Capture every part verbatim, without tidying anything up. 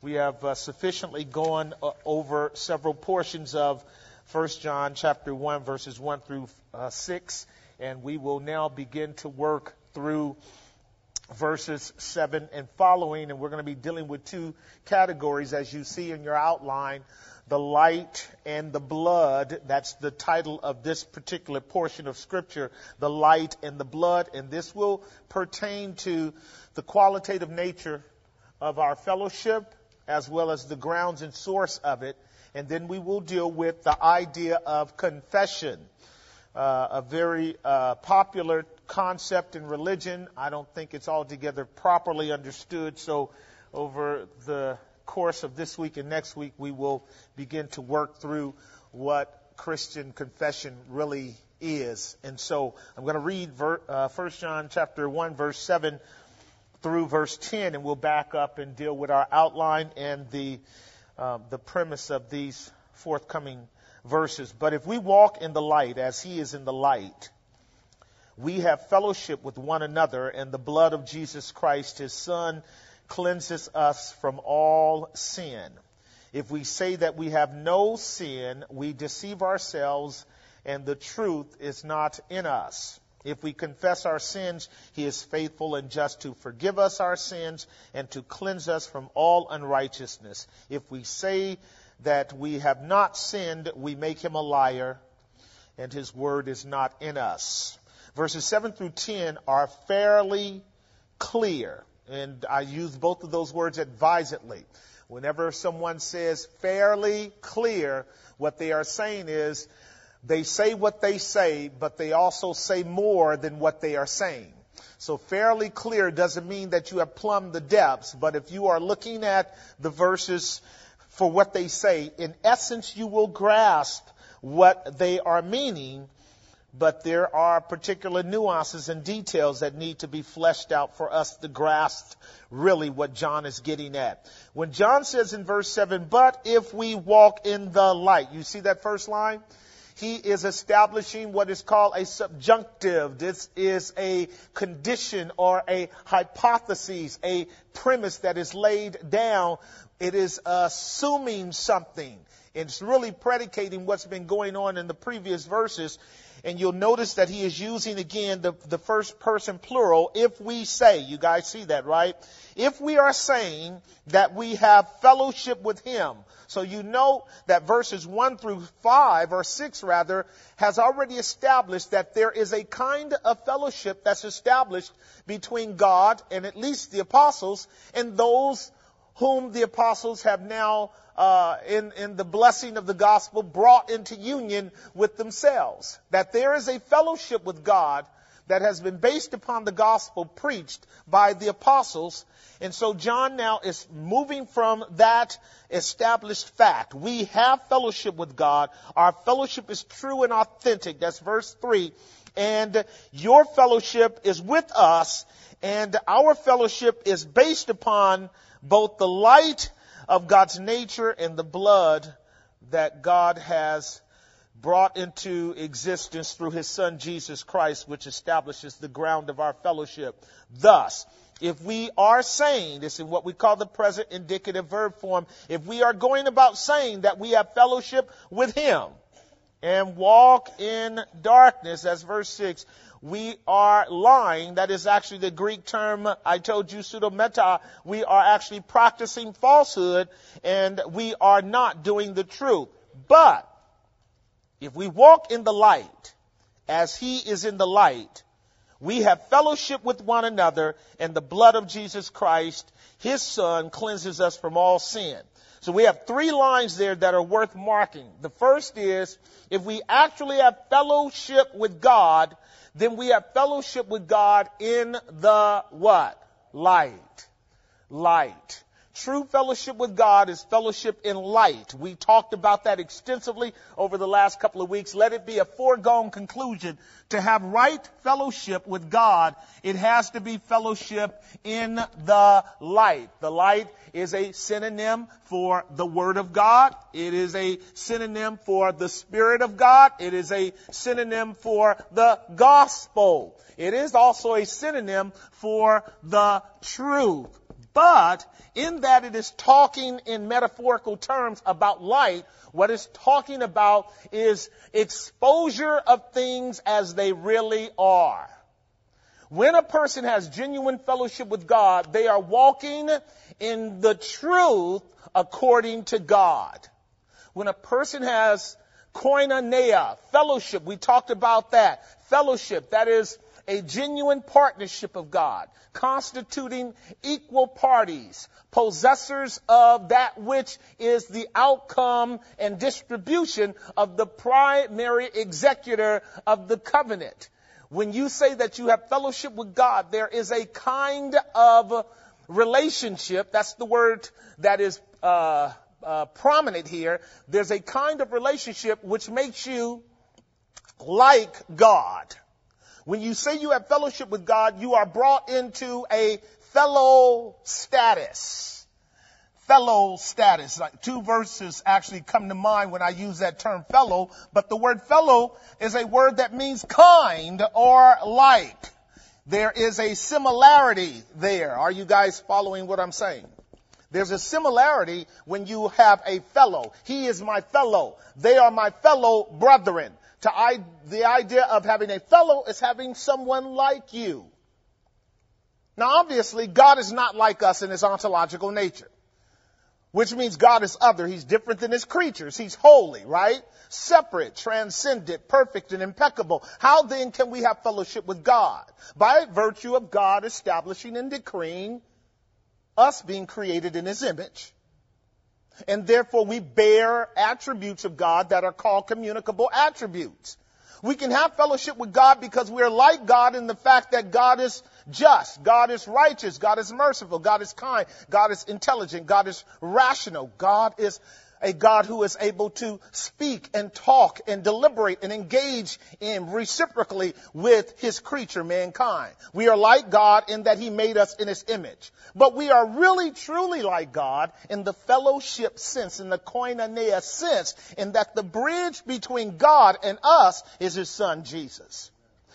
We have uh, sufficiently gone uh, over several portions of First John chapter one, verses one through uh, six, and we will now begin to work through verses seven and following, and we're going to be dealing with two categories, as you see in your outline, the light and the blood. That's the title of this particular portion of Scripture, the light and the blood, and this will pertain to the qualitative nature of our fellowship, as well as the grounds and source of it. And then we will deal with the idea of confession, uh, a very uh, popular concept in religion. I don't think it's altogether properly understood. So over the course of this week and next week, we will begin to work through what Christian confession really is. And so I'm going to read ver- uh, First John chapter one, verse seven through verse ten, and we'll back up and deal with our outline and the uh, the premise of these forthcoming verses. But if we walk in the light as he is in the light, we have fellowship with one another, and the blood of Jesus Christ, his Son, cleanses us from all sin. If we say that we have no sin, we deceive ourselves, and the truth is not in us. If we confess our sins, he is faithful and just to forgive us our sins and to cleanse us from all unrighteousness. If we say that we have not sinned, we make him a liar, and his word is not in us. Verses seven through ten are fairly clear, and I use both of those words advisedly. Whenever someone says fairly clear, what they are saying is, they say what they say, but they also say more than what they are saying. So fairly clear doesn't mean that you have plumbed the depths, but if you are looking at the verses for what they say, in essence, you will grasp what they are meaning, but there are particular nuances and details that need to be fleshed out for us to grasp really what John is getting at. When John says in verse seven, but if we walk in the light, you see that first line? He is establishing what is called a subjunctive. This is a condition or a hypothesis, a premise that is laid down. It is assuming something. It's really predicating what's been going on in the previous verses. And you'll notice that he is using again the, the first person plural. If we say, you guys see that, right? If we are saying that we have fellowship with him. So you know that verses one through five, or six rather, has already established that there is a kind of fellowship that's established between God and at least the apostles and those whom the apostles have now, uh, in, in the blessing of the gospel, brought into union with themselves. That there is a fellowship with God that has been based upon the gospel preached by the apostles. And so John now is moving from that established fact. We have fellowship with God. Our fellowship is true and authentic. That's verse three. And your fellowship is with us, and our fellowship is based upon both the light of God's nature and the blood that God has brought into existence through his Son, Jesus Christ, which establishes the ground of our fellowship. Thus, if we are saying, this is what we call the present indicative verb form, if we are going about saying that we have fellowship with him and walk in darkness, that's verse six, we are lying. That is actually the Greek term, I told you, pseudometa. We are actually practicing falsehood, and we are not doing the truth. But if we walk in the light, as he is in the light, we have fellowship with one another, and the blood of Jesus Christ, his Son, cleanses us from all sin. So we have three lines there that are worth marking. The first is, if we actually have fellowship with God, then we have fellowship with God in the what? Light. Light. True fellowship with God is fellowship in light. We talked about that extensively over the last couple of weeks. Let it be a foregone conclusion. To have right fellowship with God, it has to be fellowship in the light. The light is a synonym for the Word of God. It is a synonym for the Spirit of God. It is a synonym for the gospel. It is also a synonym for the truth. But in that it is talking in metaphorical terms about light, what it's talking about is exposure of things as they really are. When a person has genuine fellowship with God, they are walking in the truth according to God. When a person has koinonia, fellowship, we talked about that. Fellowship, that is a genuine partnership of God, constituting equal parties, possessors of that which is the outcome and distribution of the primary executor of the covenant. When you say that you have fellowship with God, there is a kind of relationship. That's the word that is uh, uh, prominent here. There's a kind of relationship which makes you like God. When you say you have fellowship with God, you are brought into a fellow status. Fellow status. Like two verses actually come to mind when I use that term fellow, but the word fellow is a word that means kind or like. There is a similarity there. Are you guys following what I'm saying? There's a similarity when you have a fellow. He is my fellow. They are my fellow brethren. To I, the idea of having a fellow is having someone like you. Now, obviously, God is not like us in his ontological nature, which means God is other. He's different than his creatures. He's holy, right? Separate, transcendent, perfect, and impeccable. How then can we have fellowship with God? By virtue of God establishing and decreeing us being created in his image. And therefore we bear attributes of God that are called communicable attributes. We can have fellowship with God because we're like God in the fact that God is just, God is righteous, God is merciful, God is kind, God is intelligent, God is rational. God is a God who is able to speak and talk and deliberate and engage in reciprocally with his creature, mankind. We are like God in that he made us in his image. But we are really, truly like God in the fellowship sense, in the koinonia sense, in that the bridge between God and us is his son, Jesus.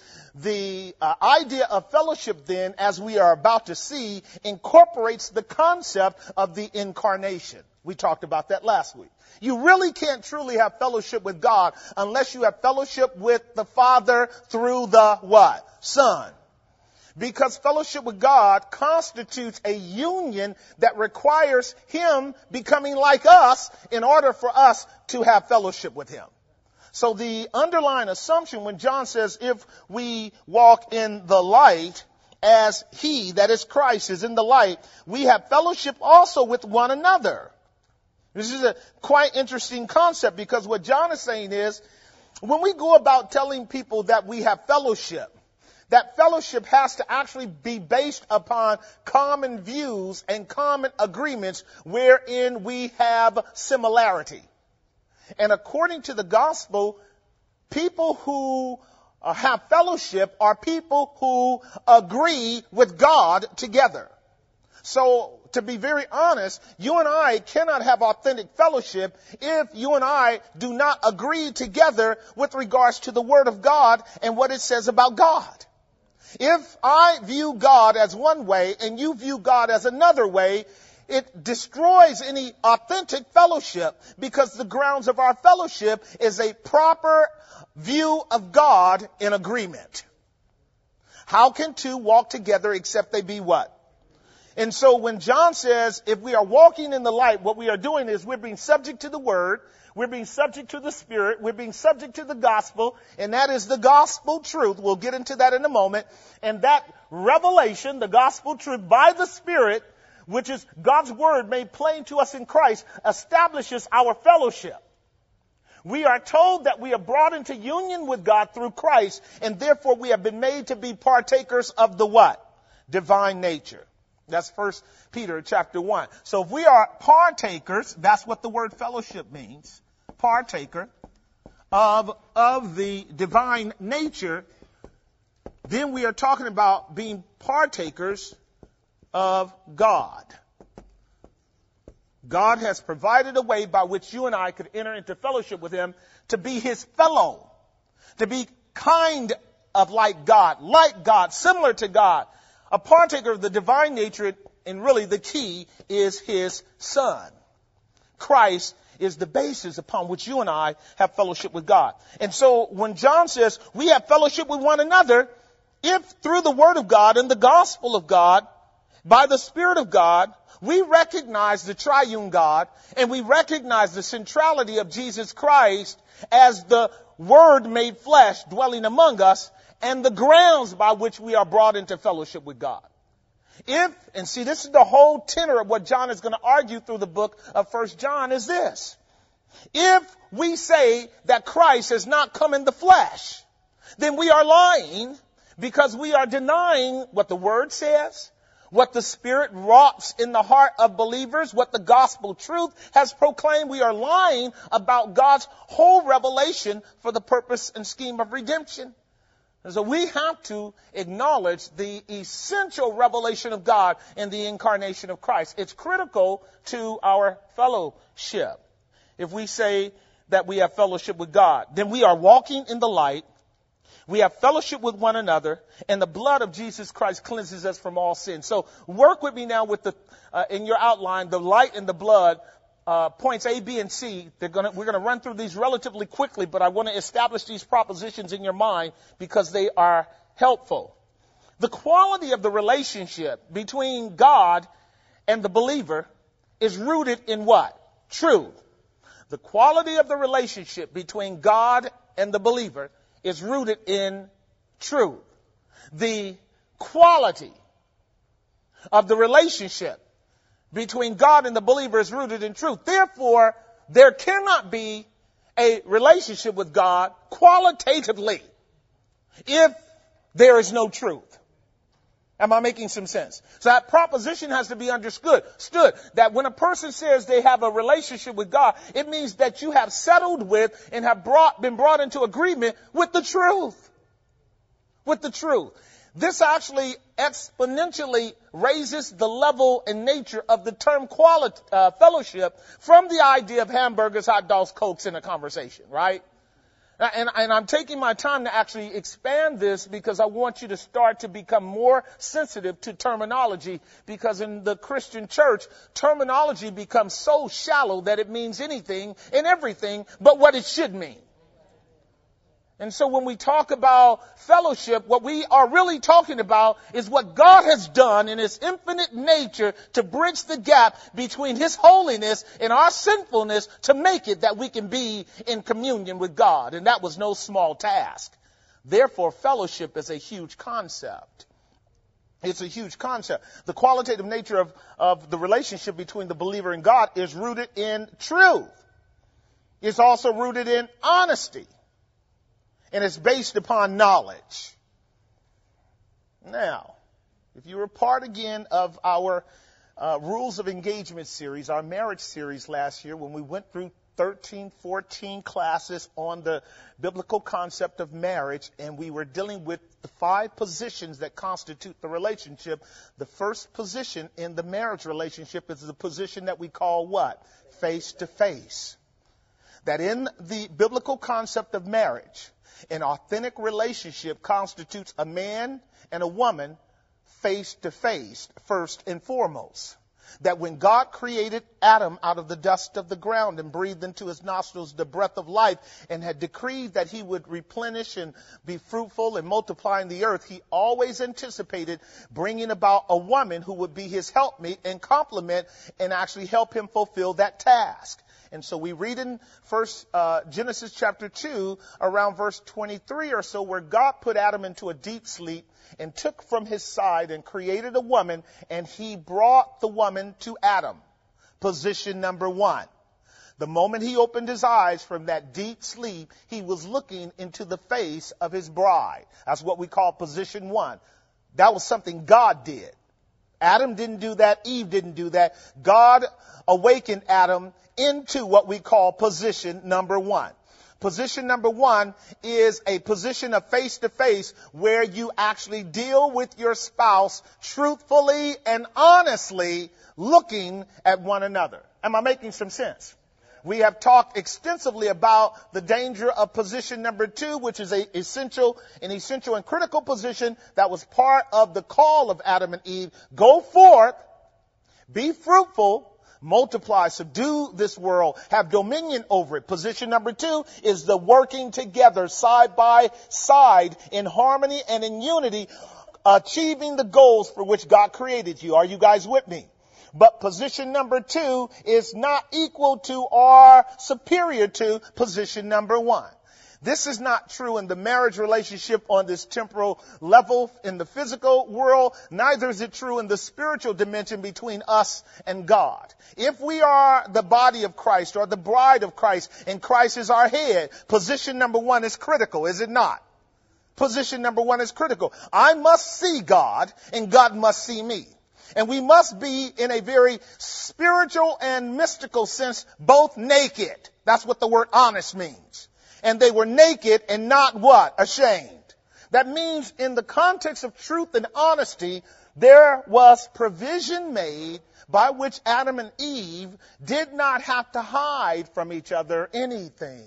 The uh, idea of fellowship then, as we are about to see, incorporates the concept of the incarnation. We talked about that last week. You really can't truly have fellowship with God unless you have fellowship with the Father through the what? Son. Because fellowship with God constitutes a union that requires him becoming like us in order for us to have fellowship with him. So the underlying assumption when John says if we walk in the light as he, that is Christ, is in the light, we have fellowship also with one another. This is a quite interesting concept because what John is saying is when we go about telling people that we have fellowship, that fellowship has to actually be based upon common views and common agreements wherein we have similarity. And according to the gospel, people who uh, have fellowship are people who agree with God together. So, to be very honest, you and I cannot have authentic fellowship if you and I do not agree together with regards to the Word of God and what it says about God. If I view God as one way and you view God as another way, it destroys any authentic fellowship because the grounds of our fellowship is a proper view of God in agreement. How can two walk together except they be what? And so when John says if we are walking in the light, what we are doing is we're being subject to the Word, we're being subject to the Spirit, we're being subject to the gospel, and that is the gospel truth. We'll get into that in a moment. And that revelation, the gospel truth by the Spirit, which is God's Word made plain to us in Christ, establishes our fellowship. We are told that we are brought into union with God through Christ, and therefore we have been made to be partakers of the what? Divine nature. That's First Peter chapter one. So if we are partakers, that's what the word fellowship means. Partaker of, of the divine nature. Then we are talking about being partakers of God. God has provided a way by which you and I could enter into fellowship with him to be his fellow, to be kind of like God, like God, similar to God. A partaker of the divine nature and really the key is his son. Christ is the basis upon which you and I have fellowship with God. And so when John says we have fellowship with one another, if through the word of God and the gospel of God, by the Spirit of God, we recognize the triune God and we recognize the centrality of Jesus Christ as the Word made flesh dwelling among us and the grounds by which we are brought into fellowship with God. If, and see, this is the whole tenor of what John is going to argue through the book of First John is this. If we say that Christ has not come in the flesh, then we are lying because we are denying what the Word says, what the Spirit wrought in the heart of believers, what the gospel truth has proclaimed. We are lying about God's whole revelation for the purpose and scheme of redemption. And so we have to acknowledge the essential revelation of God in the incarnation of Christ. It's critical to our fellowship. If we say that we have fellowship with God, then we are walking in the light. We have fellowship with one another, and the blood of Jesus Christ cleanses us from all sin. So work with me now with the uh, in your outline, the light and the blood. Uh, points A, B, and C. They're gonna, we're going to run through these relatively quickly, but I want to establish these propositions in your mind because they are helpful. The quality of the relationship between God and the believer is rooted in what? Truth. The quality of the relationship between God and the believer is rooted in truth. The quality of the relationship between God and the believer is rooted in truth. Therefore, there cannot be a relationship with God qualitatively if there is no truth. Am I making some sense? So that proposition has to be understood. Stood, that when a person says they have a relationship with God, it means that you have settled with and have brought, been brought into agreement with the truth. With the truth. This actually exponentially raises the level and nature of the term quality, uh, fellowship from the idea of hamburgers, hot dogs, Cokes in a conversation, right? And, and I'm taking my time to actually expand this because I want you to start to become more sensitive to terminology, because in the Christian church, terminology becomes so shallow that it means anything and everything but what it should mean. And so when we talk about fellowship, what we are really talking about is what God has done in his infinite nature to bridge the gap between his holiness and our sinfulness to make it that we can be in communion with God. And that was no small task. Therefore, fellowship is a huge concept. It's a huge concept. The qualitative nature of, of the relationship between the believer and God is rooted in truth. It's also rooted in honesty. And it's based upon knowledge. Now, if you were part again of our uh, Rules of Engagement series, our marriage series last year, when we went through thirteen, fourteen classes on the biblical concept of marriage, and we were dealing with the five positions that constitute the relationship, the first position in the marriage relationship is the position that we call what? Face to face. That in the biblical concept of marriage, an authentic relationship constitutes a man and a woman face to face, first and foremost. That when God created Adam out of the dust of the ground and breathed into his nostrils the breath of life and had decreed that he would replenish and be fruitful and multiply in the earth, he always anticipated bringing about a woman who would be his helpmeet and complement and actually help him fulfill that task. And so we read in first uh, Genesis chapter two, around verse twenty-three or so, where God put Adam into a deep sleep and took from his side and created a woman, and he brought the woman to Adam. Position number one. The moment he opened his eyes from that deep sleep, he was looking into the face of his bride. That's what we call position one. That was something God did. Adam didn't do that. Eve didn't do that. God awakened Adam into what we call position number one. Position number one is a position of face-to-face where you actually deal with your spouse truthfully and honestly looking at one another. Am I making some sense? We have talked extensively about the danger of position number two, which is a essential, an essential and critical position that was part of the call of Adam and Eve. Go forth Be fruitful, multiply, subdue this world, have dominion over it. Position number two is the working together side by side in harmony and in unity, achieving the goals for which God created you. Are you guys with me? But position number two is not equal to or superior to position number one. This is not true in the marriage relationship on this temporal level in the physical world. Neither is it true in the spiritual dimension between us and God. If we are the body of Christ or the bride of Christ and Christ is our head, position number one is critical, is it not? Position number one is critical. I must see God and God must see me. And we must be, in a very spiritual and mystical sense, both naked. That's what the word honest means. And they were naked and not what? Ashamed. That means in the context of truth and honesty, there was provision made by which Adam and Eve did not have to hide from each other anything.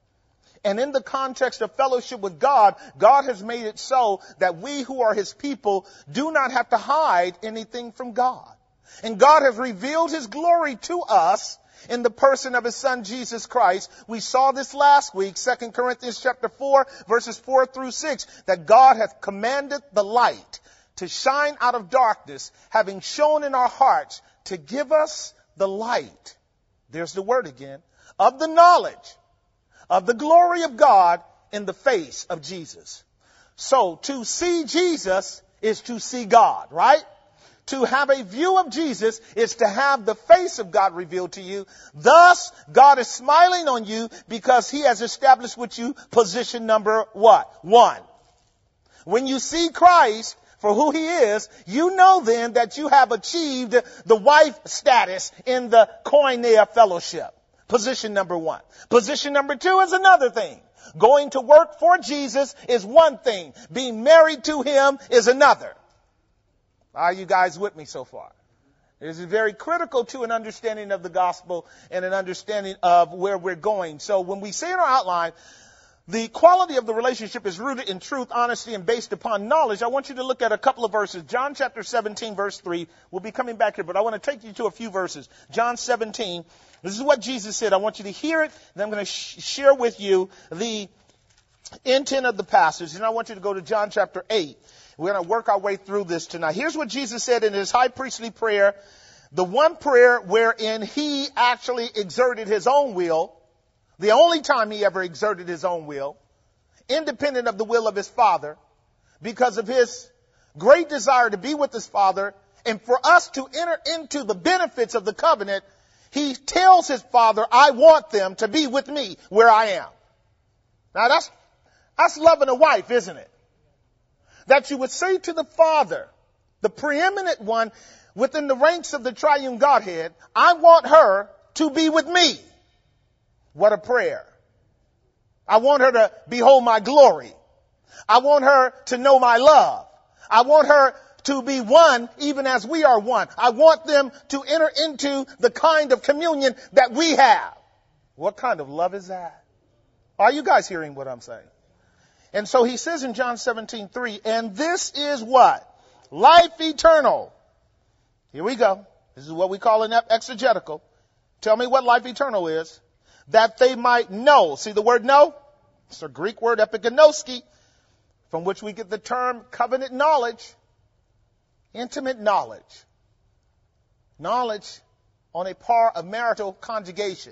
And in the context of fellowship with God, God has made it so that we who are his people do not have to hide anything from God. And God has revealed his glory to us in the person of his son, Jesus Christ. We saw this last week, Second Corinthians chapter four, verses four through six, that God hath commanded the light to shine out of darkness, having shone in our hearts to give us the light. There's the word again, of the knowledge of the glory of God in the face of Jesus. So to see Jesus is to see God, right? To have a view of Jesus is to have the face of God revealed to you. Thus, God is smiling on you because he has established with you position number what? One. When you see Christ for who he is, you know then that you have achieved the wife status in the koinonia fellowship. Position number one. Position number two is another thing. Going to work for Jesus is one thing. Being married to him is another. Are you guys with me so far? This is very critical to an understanding of the gospel and an understanding of where we're going. So when we say in our outline, the quality of the relationship is rooted in truth, honesty, and based upon knowledge, I want you to look at a couple of verses. John chapter seventeen, verse three. We'll be coming back here, but I want to take you to a few verses. John seventeen. This is what Jesus said. I want you to hear it, and I'm going to sh- share with you the intent of the passage. And I want you to go to John chapter eight. We're going to work our way through this tonight. Here's what Jesus said in his high priestly prayer, the one prayer wherein he actually exerted his own will, the only time he ever exerted his own will, independent of the will of his Father, because of his great desire to be with his Father, and for us to enter into the benefits of the covenant, he tells his Father, I want them to be with me where I am. Now that's, that's loving a wife, isn't it? That you would say to the Father, the preeminent one within the ranks of the triune Godhead, I want her to be with me. What a prayer. I want her to behold my glory. I want her to know my love. I want her to be one even as we are one. I want them to enter into the kind of communion that we have. What kind of love is that? Are you guys hearing what I'm saying? And so he says in John seventeen three, and this is what? Life eternal. Here we go. This is what we call an exegetical. Tell me what life eternal is. That they might know. See the word know? It's a Greek word, epigenoski, from which we get the term covenant knowledge. Intimate knowledge. Knowledge on a par of marital conjugation.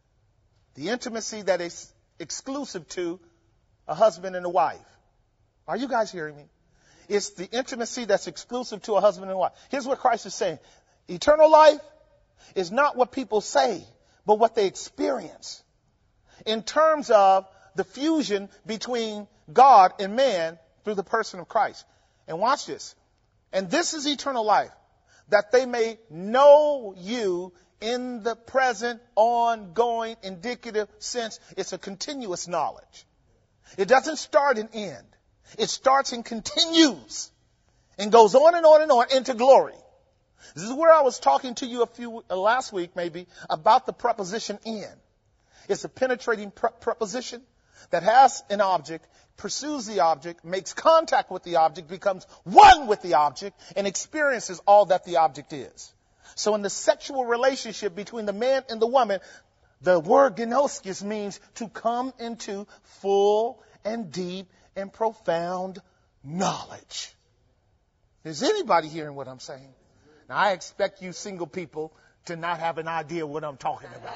The intimacy that is exclusive to a husband and a wife. Are you guys hearing me? It's the intimacy that's exclusive to a husband and a wife. Here's what Christ is saying. Eternal life is not what people say, but what they experience. In terms of the fusion between God and man through the person of Christ. And watch this. And this is eternal life, that they may know you in the present, ongoing, indicative sense. It's a continuous knowledge. It doesn't start and end. It starts and continues and goes on and on and on into glory. This is where I was talking to you a few uh, last week maybe about the preposition in. It's a penetrating pre- preposition that has an object, pursues the object, makes contact with the object, becomes one with the object, and experiences all that the object is. So in the sexual relationship between the man and the woman, the word gnoskis means to come into full and deep and profound knowledge. Is anybody hearing what I'm saying? Now, I expect you single people to not have an idea what I'm talking about.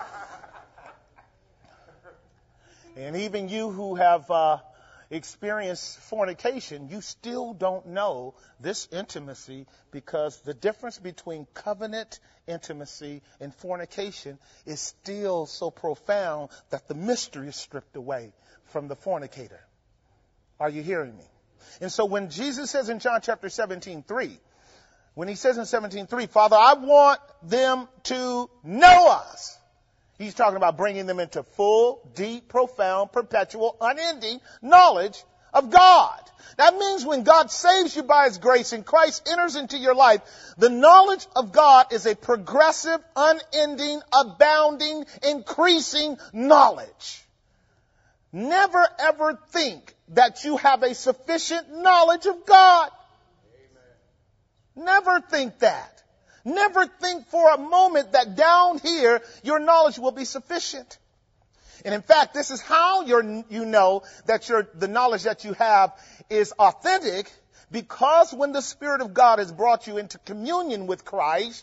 And even you who have uh, experienced fornication, you still don't know this intimacy, because the difference between covenant intimacy and fornication is still so profound that the mystery is stripped away from the fornicator. Are you hearing me? And so when Jesus says in John chapter seventeen, three, when he says in seventeen, three, Father, I want them to know us. He's talking about bringing them into full, deep, profound, perpetual, unending knowledge of God. That means when God saves you by his grace and Christ enters into your life, the knowledge of God is a progressive, unending, abounding, increasing knowledge. Never ever think that you have a sufficient knowledge of God. Amen. Never think that. Never think for a moment that down here your knowledge will be sufficient. And in fact, this is how you're, you know that your, the knowledge that you have is authentic, because when the Spirit of God has brought you into communion with Christ,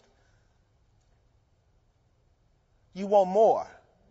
you want more.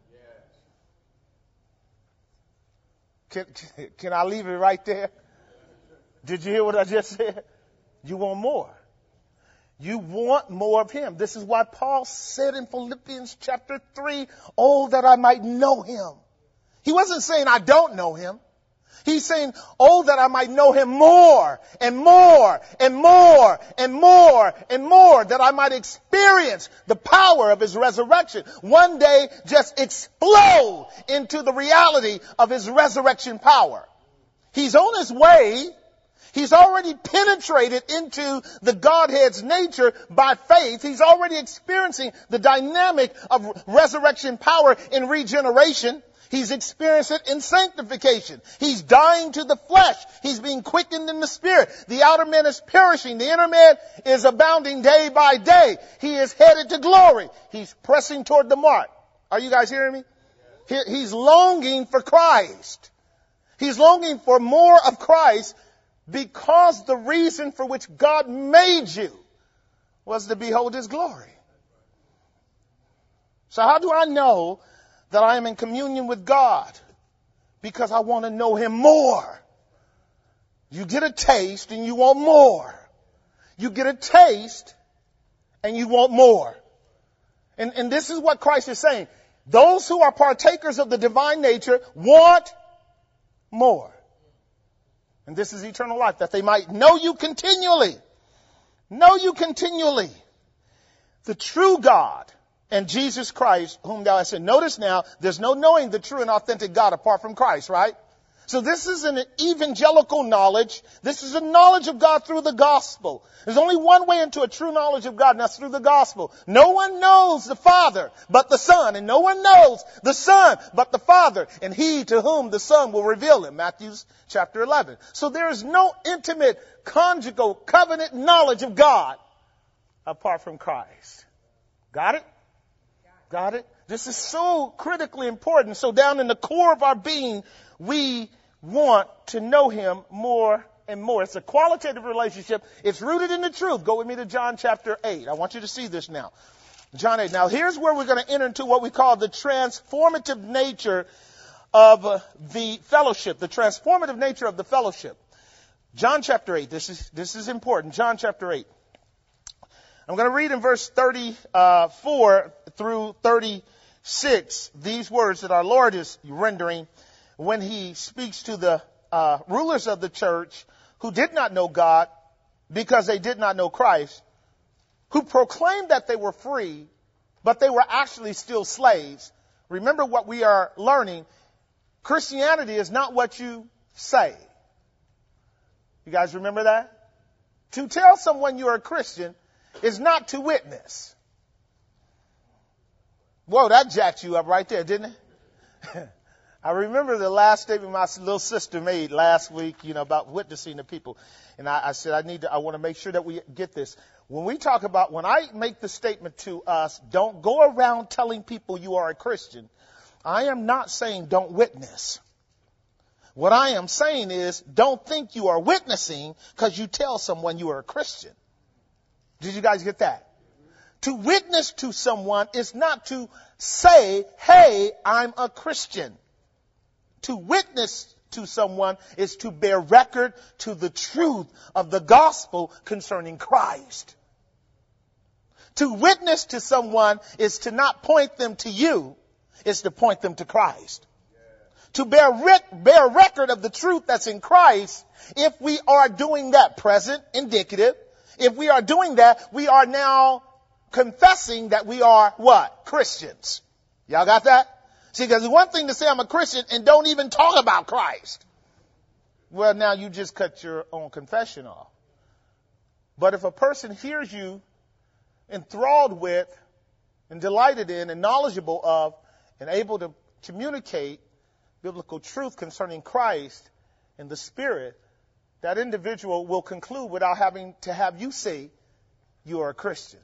Can, can I leave it right there? Did you hear what I just said? You want more. You want more of him. This is why Paul said in Philippians chapter three, oh, that I might know him. He wasn't saying I don't know him. He's saying, oh, that I might know him more and more and more and more and more, that I might experience the power of his resurrection. One day, just explode into the reality of his resurrection power. He's on his way. He's already penetrated into the Godhead's nature by faith. He's already experiencing the dynamic of resurrection power in regeneration. He's experienced it in sanctification. He's dying to the flesh. He's being quickened in the spirit. The outer man is perishing. The inner man is abounding day by day. He is headed to glory. He's pressing toward the mark. Are you guys hearing me? He, he's longing for Christ. He's longing for more of Christ, because the reason for which God made you was to behold his glory. So how do I know that I am in communion with God? Because I want to know him more. You get a taste and you want more. You get a taste and you want more. And, and this is what Christ is saying. Those who are partakers of the divine nature want more. And this is eternal life, that they might know you continually. Know you continually. The true God and Jesus Christ, whom thou hast sent. Notice now, there's no knowing the true and authentic God apart from Christ, right? So this is an evangelical knowledge. This is a knowledge of God through the gospel. There's only one way into a true knowledge of God, and that's through the gospel. No one knows the Father but the Son, and no one knows the Son but the Father, and he to whom the Son will reveal him. Matthew chapter eleven. So there is no intimate, conjugal, covenant knowledge of God apart from Christ. Got it? Got it? This is so critically important. So down in the core of our being, we want to know him more and more. It's a qualitative relationship. It's rooted in the truth. Go with me to John chapter eight. I want you to see this now. John eight. Now here's where we're going to enter into what we call the transformative nature of uh, the fellowship. The transformative nature of the fellowship. John chapter eight. This is, this is important. John chapter eight. I'm going to read in verse thirty-four through thirty-six these words that our Lord is rendering when he speaks to the uh, rulers of the church who did not know God because they did not know Christ, who proclaimed that they were free, but they were actually still slaves. Remember what we are learning. Christianity is not what you say. You guys remember that? To tell someone you're a Christian is not to witness. Whoa, that jacked you up right there, didn't it? I remember the last statement my little sister made last week, you know, about witnessing to people. And I, I said, I need to, I want to make sure that we get this. When we talk about, when I make the statement to us, don't go around telling people you are a Christian, I am not saying don't witness. What I am saying is don't think you are witnessing because you tell someone you are a Christian. Did you guys get that? To witness to someone is not to say, hey, I'm a Christian. To witness to someone is to bear record to the truth of the gospel concerning Christ. To witness to someone is to not point them to you, it's to point them to Christ. To bear, rec- bear record of the truth that's in Christ, if we are doing that, present, indicative, if we are doing that, we are now confessing that we are what? Christians. Y'all got that? See, because it's one thing to say I'm a Christian and don't even talk about Christ. Well, now you just cut your own confession off. But if a person hears you enthralled with and delighted in and knowledgeable of and able to communicate biblical truth concerning Christ and the Spirit, that individual will conclude without having to have you say you are a Christian.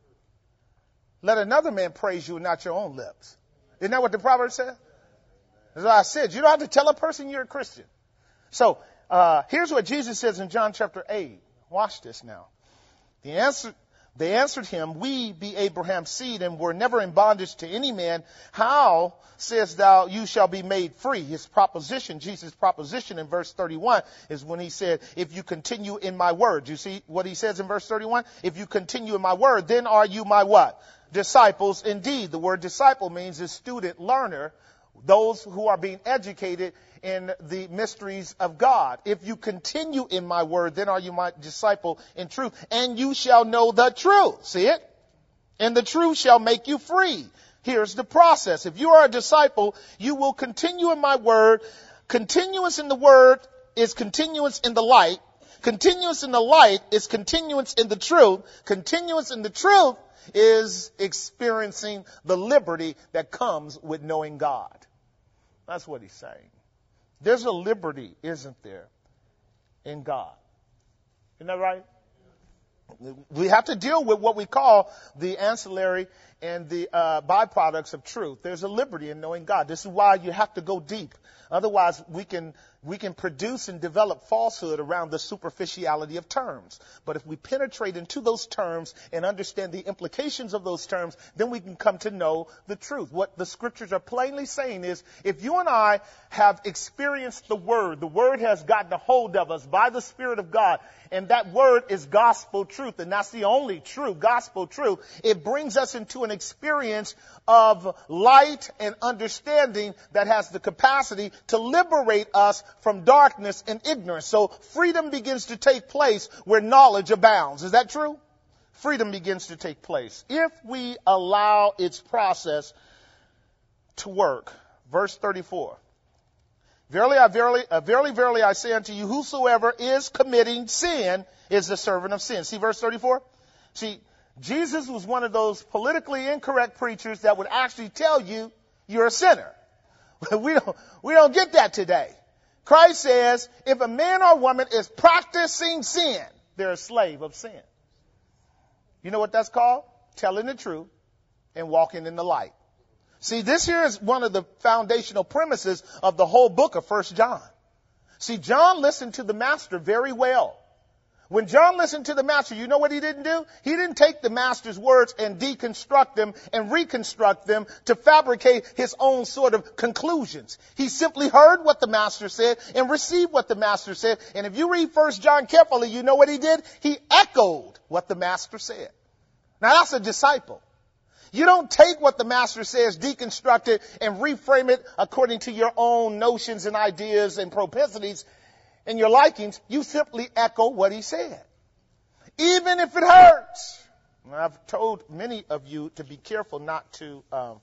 Let another man praise you and not your own lips. Isn't that what the proverb says? That's what I said. You don't have to tell a person you're a Christian. So uh, here's what Jesus says in John chapter eight. Watch this now. The answer, they answered him, we be Abraham's seed and were never in bondage to any man. How sayest thou, you shall be made free? His proposition, Jesus' proposition in verse thirty-one is when he said, if you continue in my word. You see what he says in verse thirty-one? If you continue in my word, then are you my what? Disciples indeed. The word disciple means a student, learner, those who are being educated in the mysteries of God. If you continue in my word, then are you my disciple in truth, and you shall know the truth. See it? And the truth shall make you free. Here's the process. If you are a disciple, you will continue in my word. Continuance in the word is continuance in the light. Continuance in the light is continuance in the truth. Continuance in the truth is experiencing the liberty that comes with knowing God. That's what he's saying. There's a liberty, isn't there, in God? Isn't that right? We have to deal with what we call the ancillary and the uh, byproducts of truth. There's a liberty in knowing God. This is why you have to go deep. Otherwise, we can we can produce and develop falsehood around the superficiality of terms. But if we penetrate into those terms and understand the implications of those terms, then we can come to know the truth. What the scriptures are plainly saying is, if you and I have experienced the word, the word has gotten a hold of us by the Spirit of God, and that word is gospel truth, and that's the only true gospel truth. It brings us into an experience of light and understanding that has the capacity to liberate us from darkness and ignorance. So freedom begins to take place where knowledge abounds. Is that true? Freedom begins to take place if we allow its process to work. Verse thirty-four. Verily, I verily, uh, verily, verily, I say unto you, whosoever is committing sin is the servant of sin. See verse thirty-four? See, Jesus was one of those politically incorrect preachers that would actually tell you you're a sinner. We don't, we don't get that today. Christ says, if a man or woman is practicing sin, they're a slave of sin. You know what that's called? Telling the truth and walking in the light. See, this here is one of the foundational premises of the whole book of First John. See, John listened to the master very well. When John listened to the master, you know what he didn't do? He didn't take the master's words and deconstruct them and reconstruct them to fabricate his own sort of conclusions. He simply heard what the master said and received what the master said. And if you read First John carefully, you know what he did? He echoed what the master said. Now that's a disciple. You don't take what the master says, deconstruct it, and reframe it according to your own notions and ideas and propensities and your likings. You simply echo what he said, even if it hurts. And I've told many of you to be careful not to um,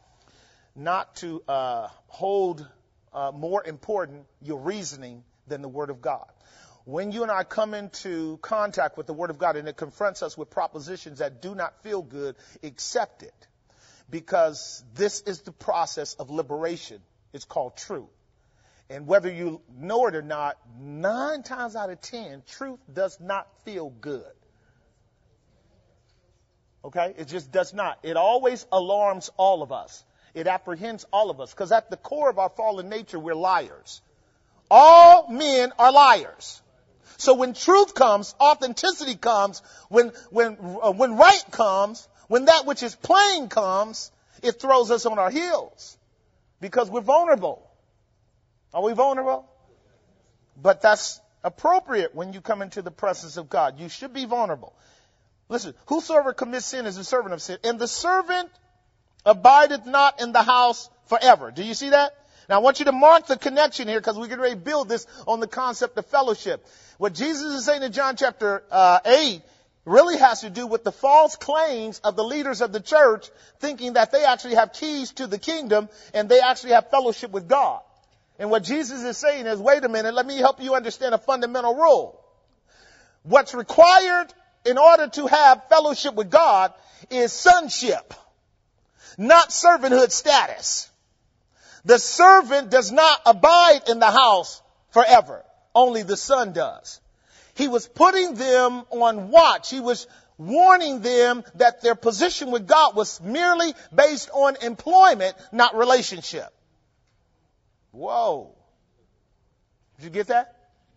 not to uh, hold uh, more important your reasoning than the Word of God. When you and I come into contact with the Word of God and it confronts us with propositions that do not feel good, accept it. Because this is the process of liberation It's called truth. And whether you know it or not, nine times out of ten, truth does not feel good. Okay? It just does not. It always alarms all of us. It apprehends all of us. Because at the core of our fallen nature, we're liars. All men are liars. So when truth comes, authenticity comes, when when uh, when right comes, when that which is plain comes, it throws us on our heels because we're vulnerable. Are we vulnerable? But that's appropriate when you come into the presence of God. You should be vulnerable. Listen, whosoever commits sin is a servant of sin, and the servant abideth not in the house forever. Do you see that? Now I want you to mark the connection here because we can really build this on the concept of fellowship. What Jesus is saying in John chapter uh, eight really has to do with the false claims of the leaders of the church, thinking that they actually have keys to the kingdom and they actually have fellowship with God. And what Jesus is saying is, wait a minute, let me help you understand a fundamental rule. What's required in order to have fellowship with God is sonship, not servanthood status. The servant does not abide in the house forever. Only the son does. He was putting them on watch. He was warning them that their position with God was merely based on employment, not relationship. Whoa. Did you get that?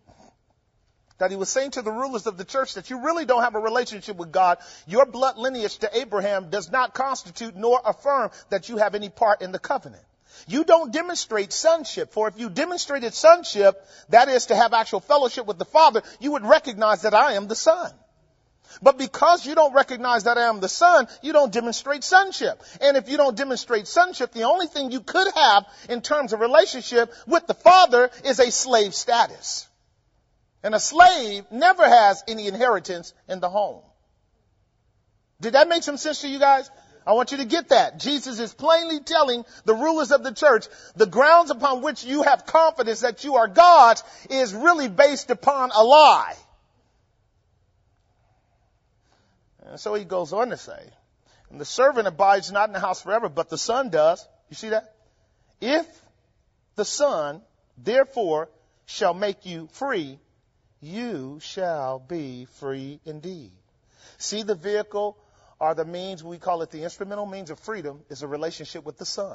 That he was saying to the rulers of the church that you really don't have a relationship with God. Your blood lineage to Abraham does not constitute nor affirm that you have any part in the covenant. You don't demonstrate sonship, for if you demonstrated sonship, that is to have actual fellowship with the Father, you would recognize that I am the Son. But because you don't recognize that I am the Son, you don't demonstrate sonship. And if you don't demonstrate sonship, the only thing you could have in terms of relationship with the Father is a slave status. And a slave never has any inheritance in the home. Did that make some sense to you guys? I want you to get that. Jesus is plainly telling the rulers of the church, the grounds upon which you have confidence that you are God's is really based upon a lie. And so he goes on to say, and the servant abides not in the house forever, but the son does. You see that? If the son, therefore, shall make you free, you shall be free indeed. See, the vehicle are the means, we call it the instrumental means of freedom, is a relationship with the Son.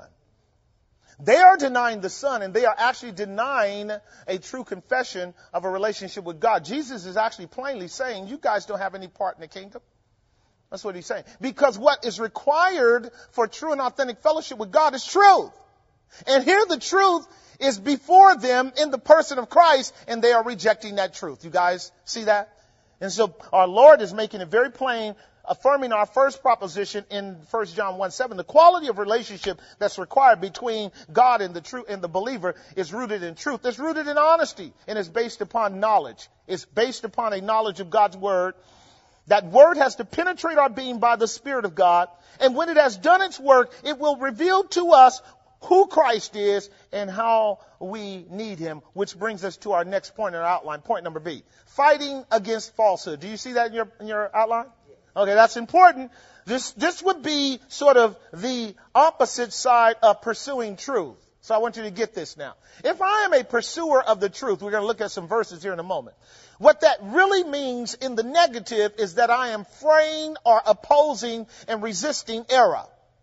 They are denying the Son, and they are actually denying a true confession of a relationship with God. Jesus is actually plainly saying, you guys don't have any part in the kingdom. That's what he's saying. Because what is required for true and authentic fellowship with God is truth. And here the truth is before them in the person of Christ, and they are rejecting that truth. You guys see that? And so our Lord is making it very plain, affirming our first proposition in First John one seven. The quality of relationship that's required between God and the true and the believer is rooted in truth. It's rooted in honesty, and it's based upon knowledge. It's based upon a knowledge of God's word. That word has to penetrate our being by the Spirit of God. And when it has done its work, it will reveal to us who Christ is and how we need him, which brings us to our next point in our outline. Point number B, fighting against falsehood. Do you see that in your, in your outline? Okay, that's important. This, this would be sort of the opposite side of pursuing truth. So I want you to get this now. If I am a pursuer of the truth, we're going to look at some verses here in a moment. What that really means in the negative is that I am fraying or opposing and resisting error.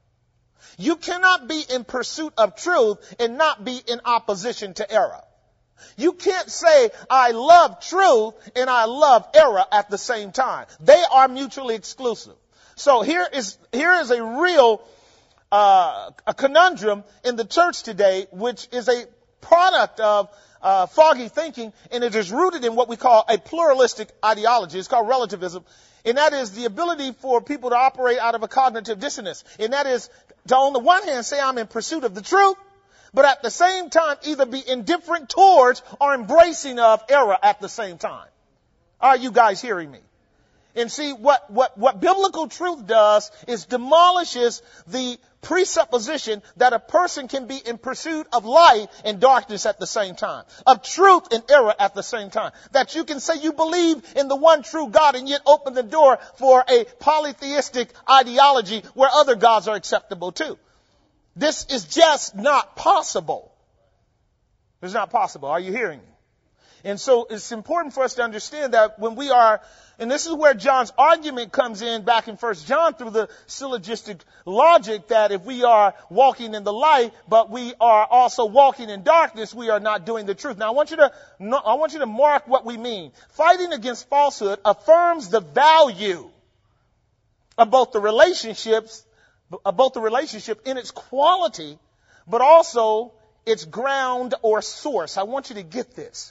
You cannot be in pursuit of truth and not be in opposition to error. You can't say, I love truth and I love error at the same time. They are mutually exclusive. So here is, here is a real uh, a conundrum in the church today, which is a product of uh, foggy thinking, and it is rooted in what we call a pluralistic ideology. It's called relativism. And that is the ability for people to operate out of a cognitive dissonance. And that is to, on the one hand, say I'm in pursuit of the truth, but at the same time, either be indifferent towards or embracing of error at the same time. Are you guys hearing me? And see, what, what, what biblical truth does is demolishes the presupposition that a person can be in pursuit of light and darkness at the same time, of truth and error at the same time. That you can say you believe in the one true God and yet open the door for a polytheistic ideology where other gods are acceptable too. This is just not possible. It's not possible. Are you hearing me? And so it's important for us to understand that when we are, and this is where John's argument comes in back in First John through the syllogistic logic that if we are walking in the light, but we are also walking in darkness, we are not doing the truth. Now I want you to, I want you to mark what we mean. Fighting against falsehood affirms the value of both the relationships, of both the relationship in its quality, but also its ground or source. I want you to get this.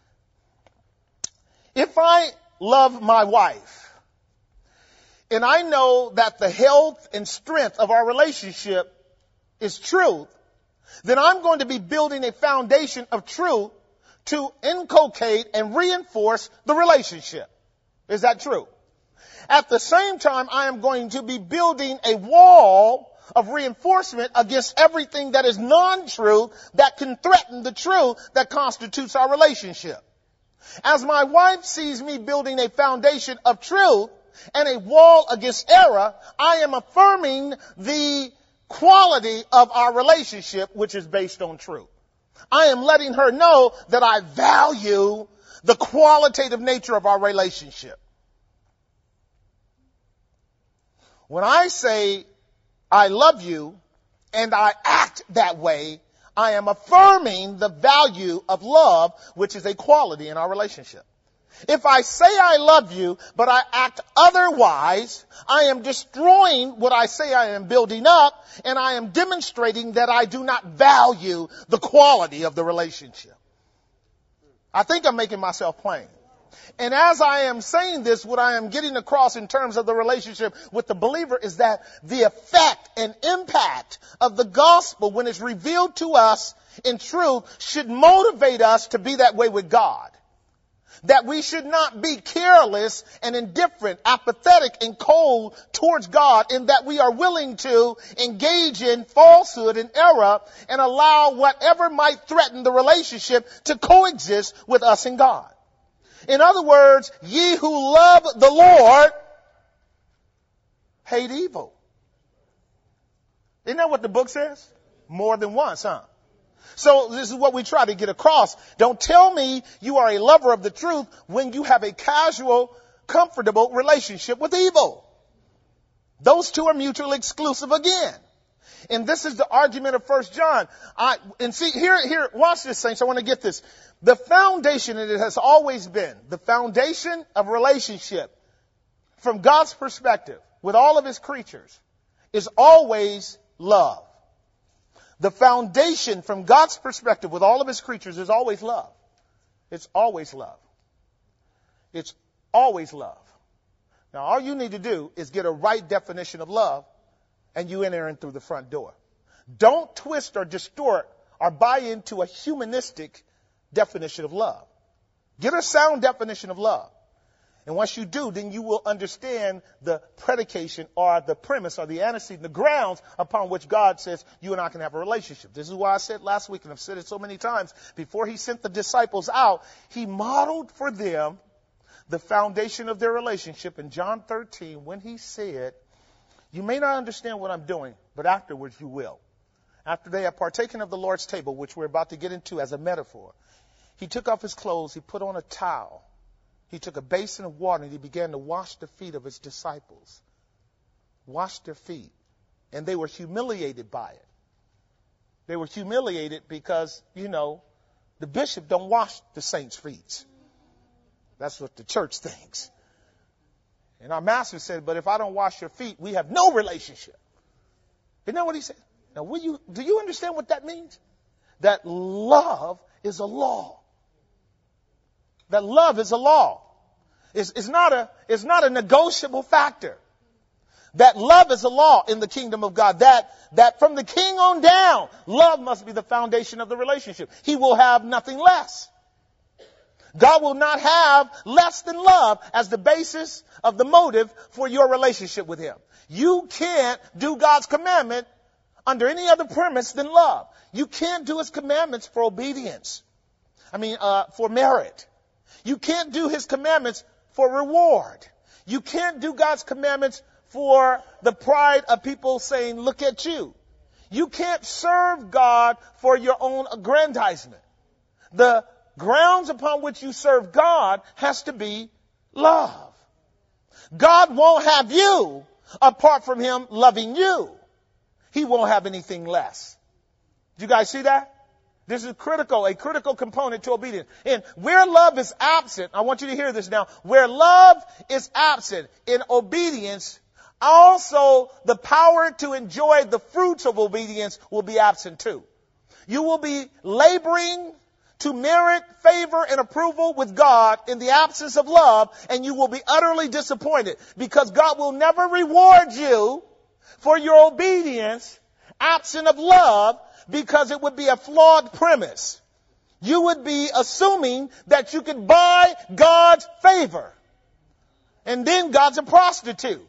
If I love my wife, and I know that the health and strength of our relationship is truth, then I'm going to be building a foundation of truth to inculcate and reinforce the relationship. Is that true? At the same time, I am going to be building a wall of reinforcement against everything that is non-truth that can threaten the truth that constitutes our relationship. As my wife sees me building a foundation of truth and a wall against error, I am affirming the quality of our relationship, which is based on truth. I am letting her know that I value the qualitative nature of our relationship. When I say I love you and I act that way, I am affirming the value of love, which is a quality in our relationship. If I say I love you, but I act otherwise, I am destroying what I say I am building up, and I am demonstrating that I do not value the quality of the relationship. I think I'm making myself plain. And as I am saying this, what I am getting across in terms of the relationship with the believer is that the effect and impact of the gospel, when it's revealed to us in truth, should motivate us to be that way with God. That we should not be careless and indifferent, apathetic and cold towards God, in that we are willing to engage in falsehood and error and allow whatever might threaten the relationship to coexist with us and God. In other words, ye who love the Lord hate evil. Isn't that what the book says? More than once, huh? So this is what we try to get across. Don't tell me you are a lover of the truth when you have a casual, comfortable relationship with evil. Those two are mutually exclusive again. And this is the argument of First John. I, and see, here, here, watch this, saints. I want to get this. The foundation, and it has always been, the foundation of relationship from God's perspective with all of his creatures is always love. The foundation from God's perspective with all of his creatures is always love. It's always love. It's always love. Now, all you need to do is get a right definition of love, and you enter in through the front door. Don't twist or distort or buy into a humanistic definition of love. Get a sound definition of love. And once you do, then you will understand the predication or the premise or the antecedent, the grounds upon which God says you and I can have a relationship. This is why I said last week, and I've said it so many times, before he sent the disciples out, he modeled for them the foundation of their relationship in John thirteen when he said, you may not understand what I'm doing, but afterwards you will. After they have partaken of the Lord's table, which we're about to get into as a metaphor, he took off his clothes, he put on a towel, he took a basin of water, and he began to wash the feet of his disciples. Wash their feet. And they were humiliated by it. They were humiliated because, you know, the bishop don't wash the saints' feet. That's what the church thinks. And our master said, but if I don't wash your feet, we have no relationship. Isn't that what he said? Now, will you, do you understand what that means? That love is a law. That love is a law. It's, it's, not a, it's not a negotiable factor. That love is a law in the kingdom of God. That, that from the king on down, love must be the foundation of the relationship. He will have nothing less. God will not have less than love as the basis of the motive for your relationship with him. You can't do God's commandment under any other premise than love. You can't do his commandments for obedience. I mean, uh, for merit. You can't do his commandments for reward. You can't do God's commandments for the pride of people saying, look at you. You can't serve God for your own aggrandizement. The grounds upon which you serve God has to be love. God won't have you apart from him loving you. He won't have anything less. Do you guys see that? This is critical, a critical component to obedience. And where love is absent, I want you to hear this now. Where love is absent in obedience, also the power to enjoy the fruits of obedience will be absent too. You will be laboring to merit favor and approval with God in the absence of love, and you will be utterly disappointed because God will never reward you for your obedience absent of love, because it would be a flawed premise. You would be assuming that you could buy God's favor, and then God's a prostitute.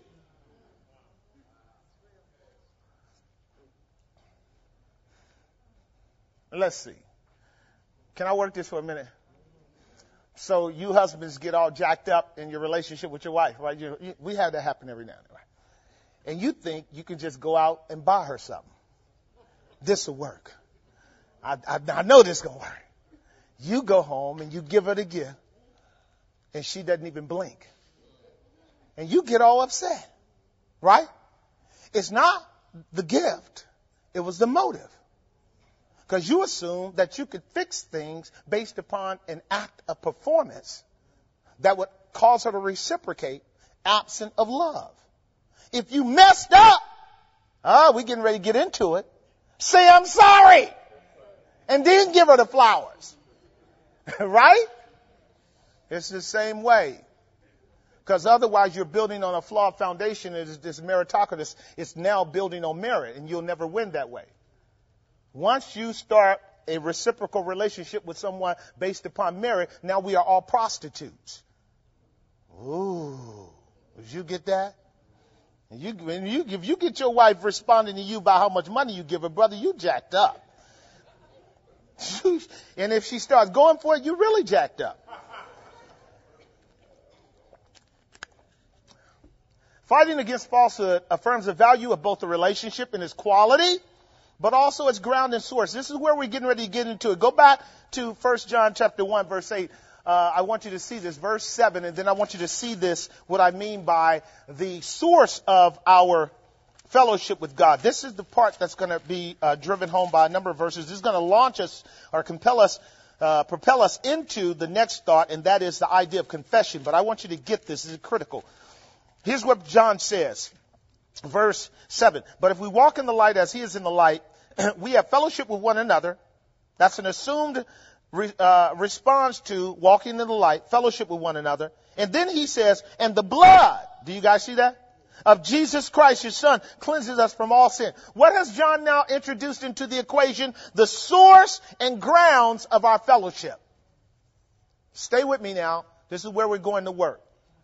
Let's see. Can I work this for a minute? So you husbands get all jacked up in your relationship with your wife, right? You, you, we have that happen every now and then, right? And you think you can just go out and buy her something. This will work. I, I, I know this is going to work. You go home and you give her the gift, and she doesn't even blink. And you get all upset, right? It's not the gift. It was the motive. Because you assume that you could fix things based upon an act of performance that would cause her to reciprocate absent of love. If you messed up, ah, we're getting ready to get into it. Say, I'm sorry. And then give her the flowers. Right? It's the same way. Because otherwise you're building on a flawed foundation. It's this meritocracy. It's now building on merit, and you'll never win that way. Once you start a reciprocal relationship with someone based upon merit, now we are all prostitutes. Ooh, did you get that? And you, when you, if you get your wife responding to you by how much money you give her, brother, you jacked up. And if she starts going for it, you really jacked up. Fighting against falsehood affirms the value of both the relationship and its quality, but also its ground and source. This is where we're getting ready to get into it. Go back to First John chapter one, verse eight. Uh, I want you to see this, verse seven, and then I want you to see this, what I mean by the source of our fellowship with God. This is the part that's going to be uh, driven home by a number of verses. This is going to launch us or compel us, uh, propel us into the next thought, and that is the idea of confession. But I want you to get this. This is critical. Here's what John says, verse seven. But if we walk in the light as he is in the light, we have fellowship with one another. That's an assumed re, uh, response to walking in the light, fellowship with one another. And then he says, and the blood, do you guys see that? Of Jesus Christ, his son, cleanses us from all sin. What has John now introduced into the equation? The source and grounds of our fellowship. Stay with me now. This is where we're going to work.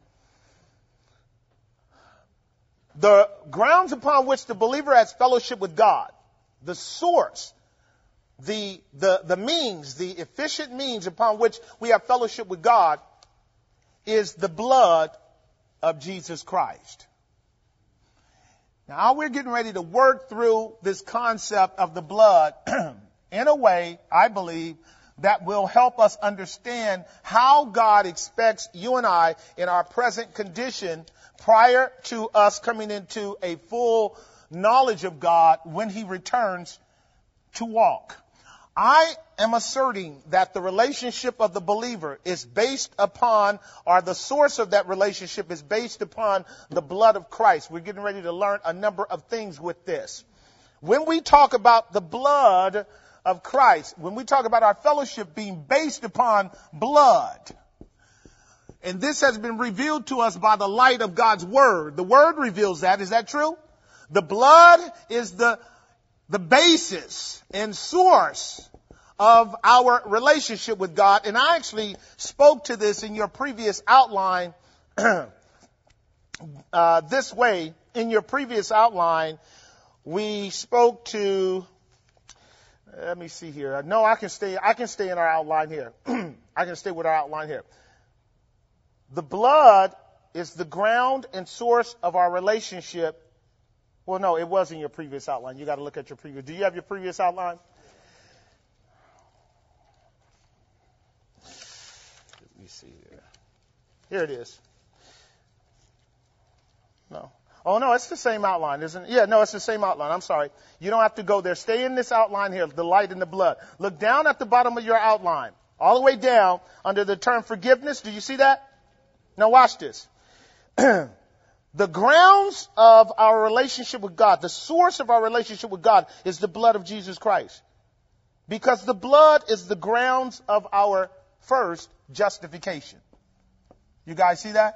The grounds upon which the believer has fellowship with God, the source, the, the, the means, the efficient means upon which we have fellowship with God is the blood of Jesus Christ. Now we're getting ready to work through this concept of the blood in a way, I believe, that will help us understand how God expects you and I in our present condition prior to us coming into a full knowledge of God when he returns to walk. I am asserting that the relationship of the believer is based upon, or the source of that relationship is based upon the blood of Christ. We're getting ready to learn a number of things with this. When we talk about the blood of Christ, when we talk about our fellowship being based upon blood, and this has been revealed to us by the light of God's word. The word reveals that. Is that true? The blood is the, the basis and source of our relationship with God. And I actually spoke to this in your previous outline uh, this way. In your previous outline, we spoke to, let me see here. No, I can stay, I can stay in our outline here. I can stay with our outline here. The blood is the ground and source of our relationship. Well, no, it was in your previous outline. You got to look at your previous. Do you have your previous outline? see here. Here it is. No. Oh, no, it's the same outline, isn't it? Yeah, no, it's the same outline. I'm sorry. You don't have to go there. Stay in this outline here, the light and the blood. Look down at the bottom of your outline, all the way down under the term forgiveness. Do you see that? Now watch this. The grounds of our relationship with God, the source of our relationship with God is the blood of Jesus Christ. Because the blood is the grounds of our first justification. You guys see that?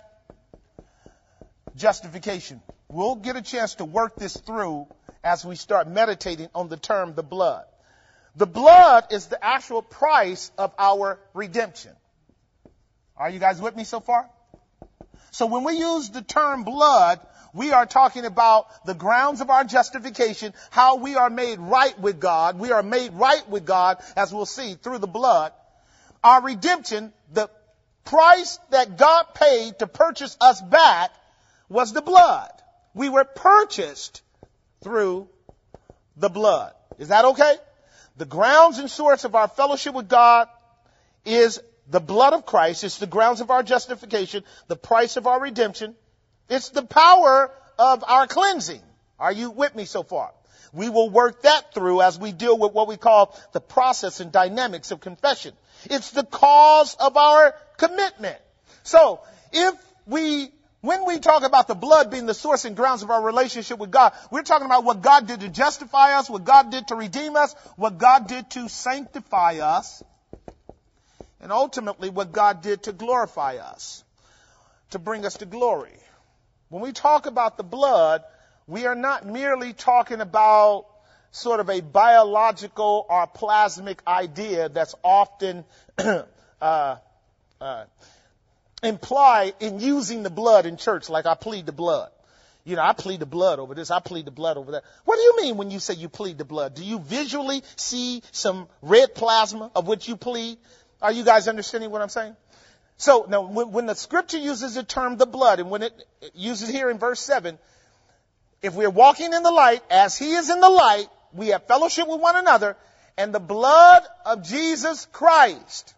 Justification. We'll get a chance to work this through as we start meditating on the term the blood. The blood is the actual price of our redemption. Are you guys with me so far? So when we use the term blood, we are talking about the grounds of our justification, how we are made right with God. We are made right with God, as we'll see, through the blood. Our redemption, the price that God paid to purchase us back, was the blood. We were purchased through the blood. Is that okay? The grounds and source of our fellowship with God is the blood of Christ. It's the grounds of our justification, the price of our redemption. It's the power of our cleansing. Are you with me so far? We will work that through as we deal with what we call the process and dynamics of confession. It's the cause of our commitment. So if we When we talk about the blood being the source and grounds of our relationship with God, we're talking about what God did to justify us, what God did to redeem us, what God did to sanctify us, and ultimately what God did to glorify us, to bring us to glory. When we talk about the blood, we are not merely talking about sort of a biological or plasmic idea that's often uh, uh imply in using the blood in church, like I plead the blood. You know, I plead the blood over this, I plead the blood over that. What do you mean when you say you plead the blood? Do you visually see some red plasma of which you plead? Are you guys understanding what I'm saying? So now when, when the scripture uses the term the blood, and when it, it uses here in verse seven, if we're walking in the light as he is in the light, we have fellowship with one another, and the blood of Jesus Christ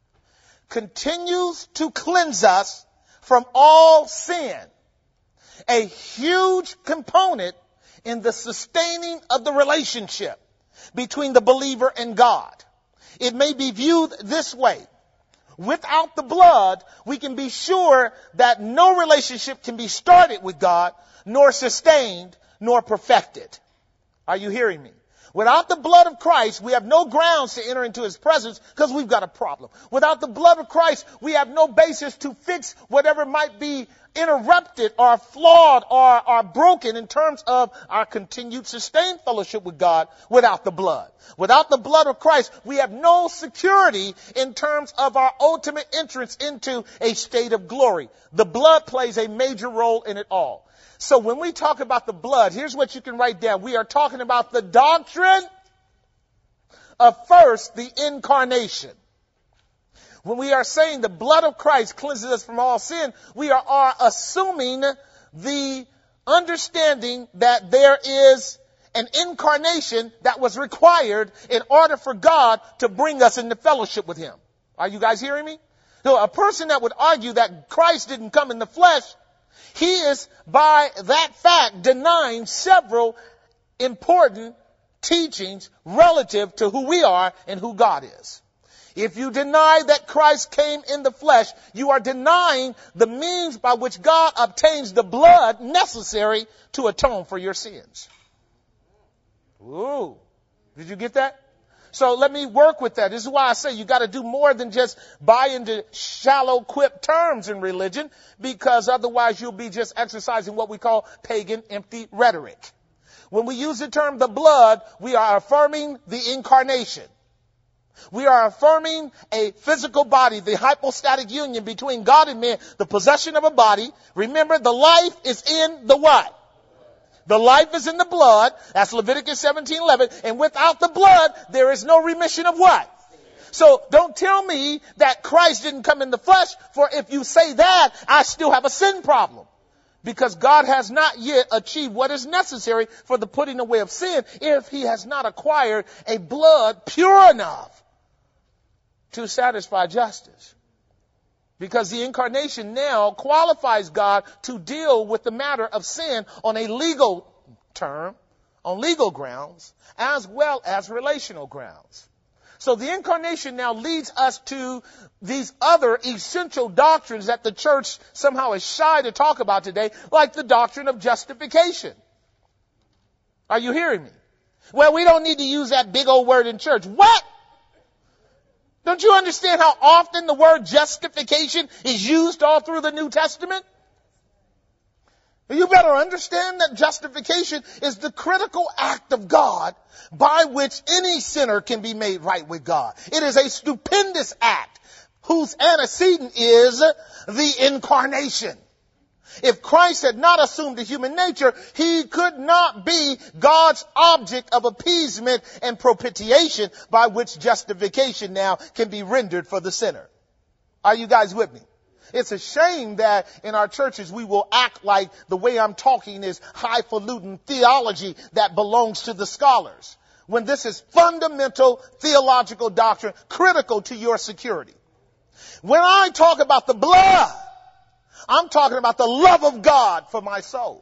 continues to cleanse us from all sin. A huge component in the sustaining of the relationship between the believer and God. It may be viewed this way. Without the blood, we can be sure that no relationship can be started with God, nor sustained, nor perfected. Are you hearing me? Without the blood of Christ, we have no grounds to enter into his presence because we've got a problem. Without the blood of Christ, we have no basis to fix whatever might be interrupted or flawed or, or broken in terms of our continued sustained fellowship with God without the blood. Without the blood of Christ, we have no security in terms of our ultimate entrance into a state of glory. The blood plays a major role in it all. So when we talk about the blood, here's what you can write down. We are talking about the doctrine of first the incarnation. When we are saying the blood of Christ cleanses us from all sin, we are, are assuming the understanding that there is an incarnation that was required in order for God to bring us into fellowship with him. Are you guys hearing me? So a person that would argue that Christ didn't come in the flesh, he is, by that fact, denying several important teachings relative to who we are and who God is. If you deny that Christ came in the flesh, you are denying the means by which God obtains the blood necessary to atone for your sins. Ooh, did you get that? So let me work with that. This is why I say you got to do more than just buy into shallow quip terms in religion, because otherwise you'll be just exercising what we call pagan empty rhetoric. When we use the term the blood, we are affirming the incarnation. We are affirming a physical body, the hypostatic union between God and man, the possession of a body. Remember, the life is in the what? The life is in the blood. That's Leviticus seventeen eleven. And without the blood, there is no remission of what? So don't tell me that Christ didn't come in the flesh, for if you say that, I still have a sin problem. Because God has not yet achieved what is necessary for the putting away of sin if he has not acquired a blood pure enough to satisfy justice. Because the incarnation now qualifies God to deal with the matter of sin on a legal term, on legal grounds, as well as relational grounds. So the incarnation now leads us to these other essential doctrines that the church somehow is shy to talk about today, like the doctrine of justification. Are you hearing me? Well, we don't need to use that big old word in church. What? Don't you understand how often the word justification is used all through the New Testament? You better understand that justification is the critical act of God by which any sinner can be made right with God. It is a stupendous act whose antecedent is the incarnation. If Christ had not assumed a human nature, he could not be God's object of appeasement and propitiation by which justification now can be rendered for the sinner. Are you guys with me? It's a shame that in our churches we will act like the way I'm talking is highfalutin theology that belongs to the scholars, when this is fundamental theological doctrine critical to your security. When I talk about the blood, I'm talking about the love of God for my soul.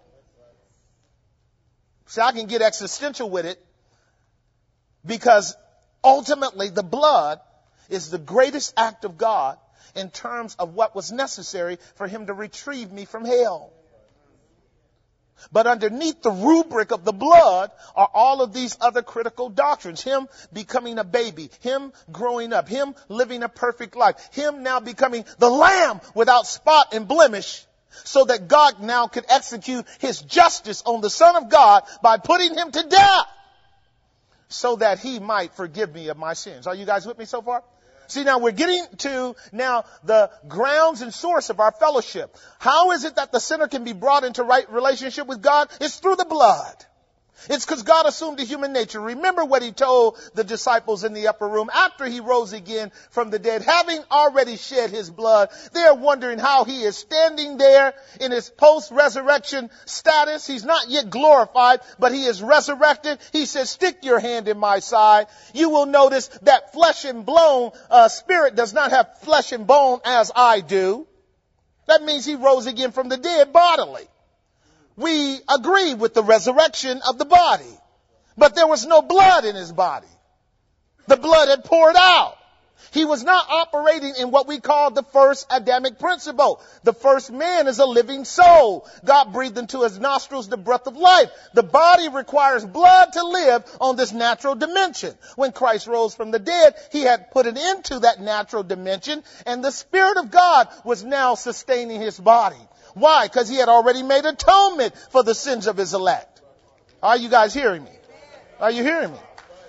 See, I can get existential with it because ultimately the blood is the greatest act of God in terms of what was necessary for him to retrieve me from hell. But underneath the rubric of the blood are all of these other critical doctrines. Him becoming a baby, him growing up, him living a perfect life, him now becoming the lamb without spot and blemish, so that God now could execute his justice on the Son of God by putting him to death so that he might forgive me of my sins. Are you guys with me so far? See, now we're getting to now the grounds and source of our fellowship. How is it that the sinner can be brought into right relationship with God? It's through the blood. It's because God assumed a human nature. Remember what he told the disciples in the upper room after he rose again from the dead, having already shed his blood. They're wondering how he is standing there in his post-resurrection status. He's not yet glorified, but he is resurrected. He says, stick your hand in my side. You will notice that flesh and bone, uh, spirit does not have flesh and bone as I do. That means he rose again from the dead bodily. We agree with the resurrection of the body, but there was no blood in his body. The blood had poured out. He was not operating in what we call the first Adamic principle. The first man is a living soul. God breathed into his nostrils the breath of life. The body requires blood to live on this natural dimension. When Christ rose from the dead, he had put an end to that natural dimension, and the Spirit of God was now sustaining his body. Why? Because he had already made atonement for the sins of his elect. Are you guys hearing me? Are you hearing me?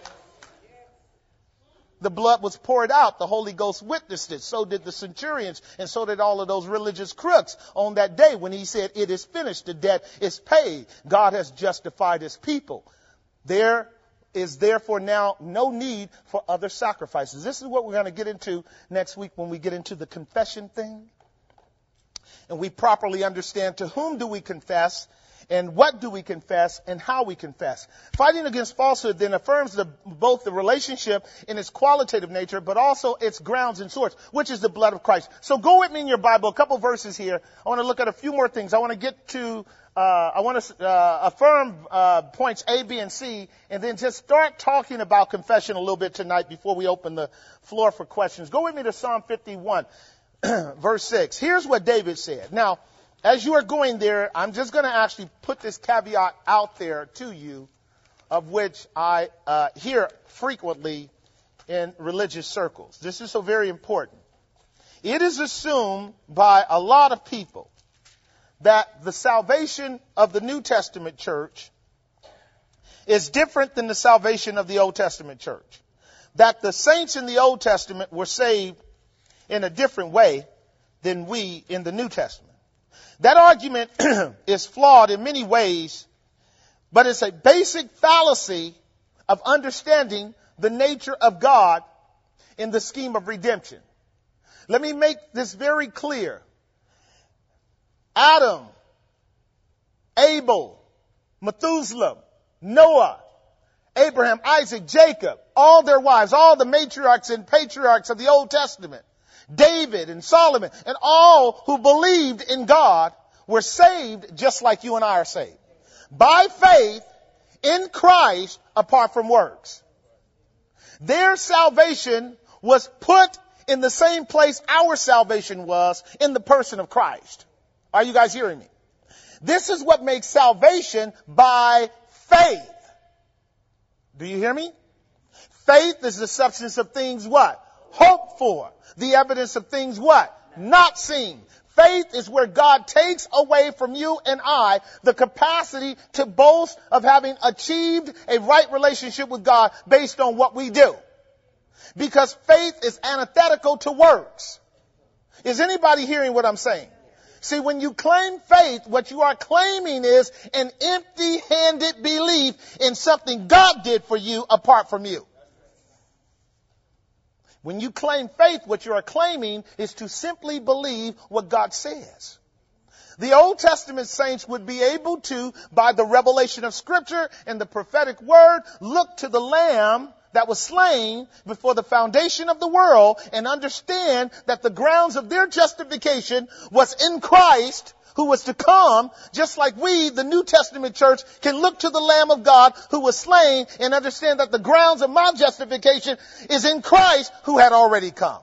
The blood was poured out. The Holy Ghost witnessed it. So did the centurions, and so did all of those religious crooks on that day when he said, it is finished. The debt is paid. God has justified his people. There is therefore now no need for other sacrifices. This is what we're going to get into next week when we get into the confession thing. And we properly understand to whom do we confess, and what do we confess, and how we confess. Fighting against falsehood then affirms the, both the relationship in its qualitative nature, but also its grounds and source, which is the blood of Christ. So go with me in your Bible, a couple verses here. I want to look at a few more things. I want to get to, uh, I want to uh, affirm uh, points A, B, and C, and then just start talking about confession a little bit tonight before we open the floor for questions. Go with me to Psalm fifty-one. Verse six. Here's what David said. Now, as you are going there, I'm just going to actually put this caveat out there to you, of which I uh, hear frequently in religious circles. This is so very important. It is assumed by a lot of people that the salvation of the New Testament church is different than the salvation of the Old Testament church. That the saints in the Old Testament were saved in a different way than we in the New Testament. That argument is flawed in many ways, but it's a basic fallacy of understanding the nature of God in the scheme of redemption. Let me make this very clear. Adam, Abel, Methuselah, Noah, Abraham, Isaac, Jacob, all their wives, all the matriarchs and patriarchs of the Old Testament David and Solomon and all who believed in God were saved just like you and I are saved. By faith in Christ apart from works. Their salvation was put in the same place our salvation was, in the person of Christ. Are you guys hearing me? This is what makes salvation by faith. Do you hear me? Faith is the substance of things what? Hoped for. The evidence of things what? Not seen. Faith is where God takes away from you and I the capacity to boast of having achieved a right relationship with God based on what we do. Because faith is antithetical to works. Is anybody hearing what I'm saying? See, when you claim faith, what you are claiming is an empty-handed belief in something God did for you apart from you. When you claim faith, what you are claiming is to simply believe what God says. The Old Testament saints would be able to, by the revelation of Scripture and the prophetic word, look to the Lamb that was slain before the foundation of the world and understand that the grounds of their justification was in Christ, who was to come, just like we, the New Testament church, can look to the Lamb of God who was slain and understand that the grounds of my justification is in Christ who had already come.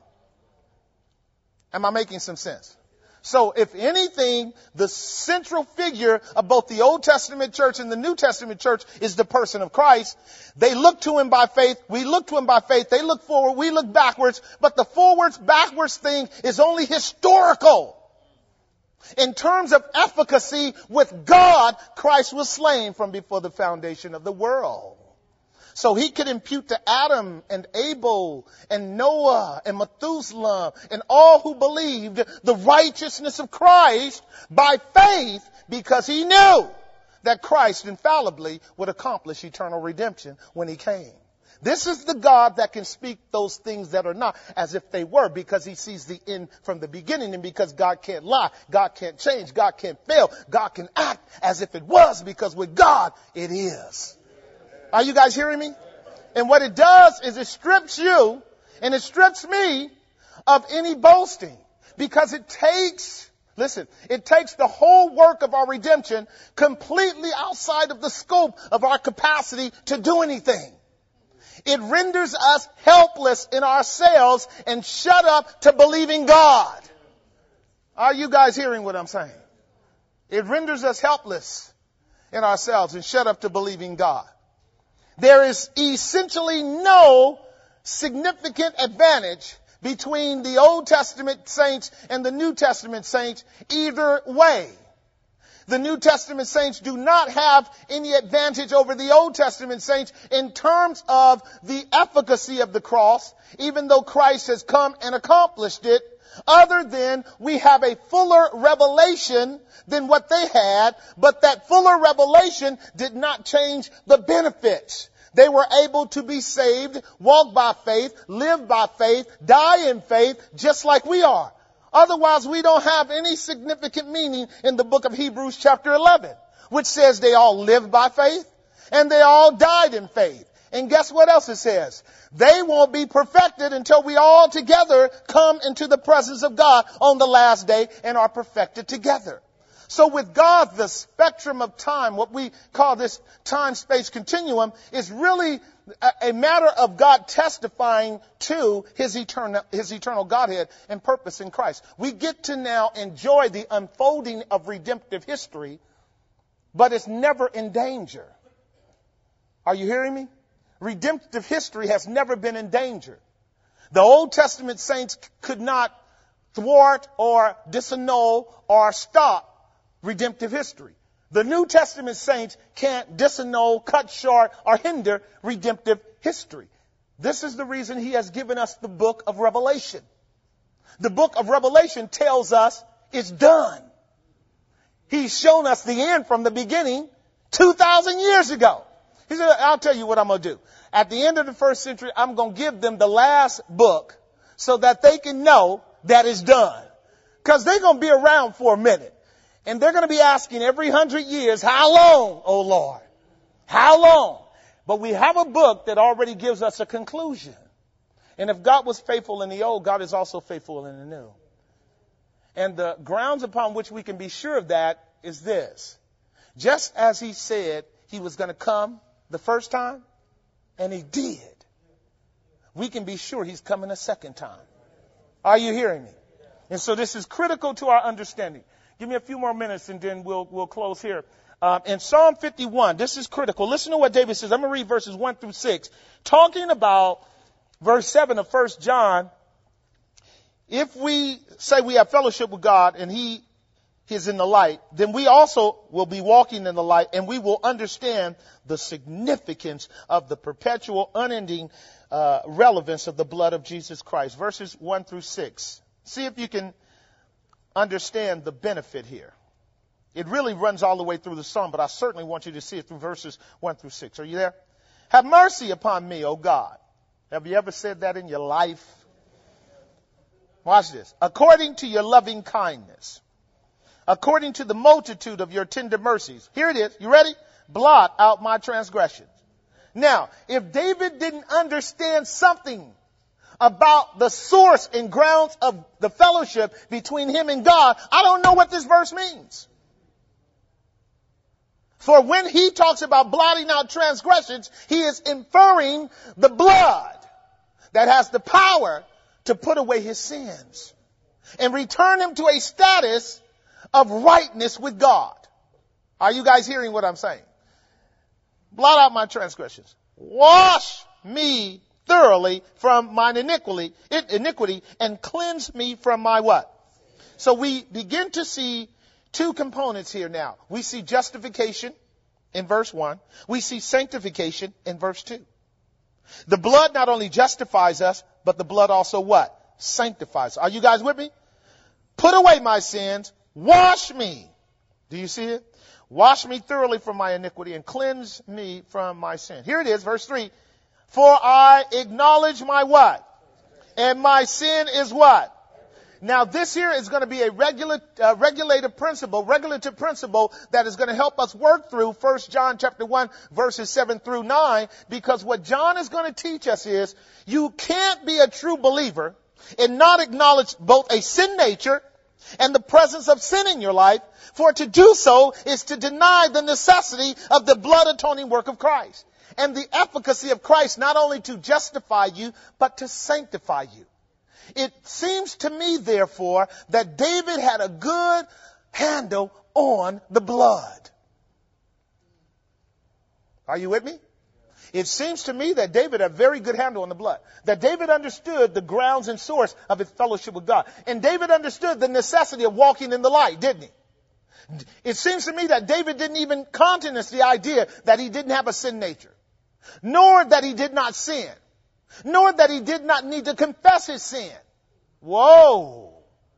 Am I making some sense? So if anything, the central figure of both the Old Testament church and the New Testament church is the person of Christ. They look to him by faith. We look to him by faith. They look forward. We look backwards. But the forwards, backwards thing is only historical. In terms of efficacy with God, Christ was slain from before the foundation of the world. So he could impute to Adam and Abel and Noah and Methuselah and all who believed the righteousness of Christ by faith, because he knew that Christ infallibly would accomplish eternal redemption when he came. This is the God that can speak those things that are not as if they were, because he sees the end from the beginning, and because God can't lie, God can't change, God can't fail, God can act as if it was, because with God it is. Are you guys hearing me? And what it does is it strips you and it strips me of any boasting, because it takes, listen, it takes the whole work of our redemption completely outside of the scope of our capacity to do anything. It renders us helpless in ourselves and shut up to believing God. Are you guys hearing what I'm saying? It renders us helpless in ourselves and shut up to believing God. There is essentially no significant advantage between the Old Testament saints and the New Testament saints either way. The New Testament saints do not have any advantage over the Old Testament saints in terms of the efficacy of the cross, even though Christ has come and accomplished it, other than we have a fuller revelation than what they had, but that fuller revelation did not change the benefits. They were able to be saved, walk by faith, live by faith, die in faith, just like we are. Otherwise, we don't have any significant meaning in the book of Hebrews chapter eleven, which says they all lived by faith and they all died in faith. And guess what else it says? They won't be perfected until we all together come into the presence of God on the last day and are perfected together. So with God, the spectrum of time, what we call this time-space continuum, is really a matter of God testifying to his eternal, his eternal Godhead and purpose in Christ. We get to now enjoy the unfolding of redemptive history, but it's never in danger. Are you hearing me? Redemptive history has never been in danger. The Old Testament saints could not thwart or disannul or stop redemptive history. The New Testament saints can't disannul, cut short, or hinder redemptive history. This is the reason he has given us the book of Revelation. The book of Revelation tells us it's done. He's shown us the end from the beginning two thousand years ago. He said, I'll tell you what I'm going to do. At the end of the first century, I'm going to give them the last book so that they can know that it's done. Because they're going to be around for a minute. And they're going to be asking every hundred years, how long, O Lord? How long? But we have a book that already gives us a conclusion. And if God was faithful in the old, God is also faithful in the new. And the grounds upon which we can be sure of that is this. Just as he said he was going to come the first time, and he did, we can be sure he's coming a second time. Are you hearing me? And so this is critical to our understanding. Give me a few more minutes and then we'll we'll close here. Um, in Psalm fifty-one, this is critical. Listen to what David says. I'm going to read verses one through six. Talking about verse seven of First John. If we say we have fellowship with God and he is in the light, then we also will be walking in the light, and we will understand the significance of the perpetual, unending uh, relevance of the blood of Jesus Christ. Verses one through six. See if you can understand the benefit here. It really runs all the way through the psalm, but I certainly want you to see it through verses one through six. Are you there? Have mercy upon me, O God. Have you ever said that in your life? Watch this. According to your loving kindness, according to the multitude of your tender mercies. Here it is. You ready? Blot out my transgressions. Now, if David didn't understand something about the source and grounds of the fellowship between him and God, I don't know what this verse means. For when he talks about blotting out transgressions, he is inferring the blood that has the power to put away his sins and return him to a status of rightness with God. Are you guys hearing what I'm saying? Blot out my transgressions. Wash me thoroughly from mine iniquity, iniquity and cleanse me from my what? So we begin to see two components here now. We see justification in verse one. We see sanctification in verse two. The blood not only justifies us, but the blood also what? Sanctifies. Are you guys with me? Put away my sins. Wash me. Do you see it? Wash me thoroughly from my iniquity and cleanse me from my sin. Here it is, verse three. For I acknowledge my what? And my sin is what? Now this here is going to be a regula- uh, regulative principle, regulative principle that is going to help us work through First John chapter one verses seven through nine, because what John is going to teach us is you can't be a true believer and not acknowledge both a sin nature and the presence of sin in your life. For to do so is to deny the necessity of the blood atoning work of Christ and the efficacy of Christ not only to justify you, but to sanctify you. It seems to me, therefore, that David had a good handle on the blood. Are you with me? It seems to me that David had a very good handle on the blood. That David understood the grounds and source of his fellowship with God. And David understood the necessity of walking in the light, didn't he? It seems to me that David didn't even countenance the idea that he didn't have a sin nature. Nor that he did not sin. Nor that he did not need to confess his sin. Whoa.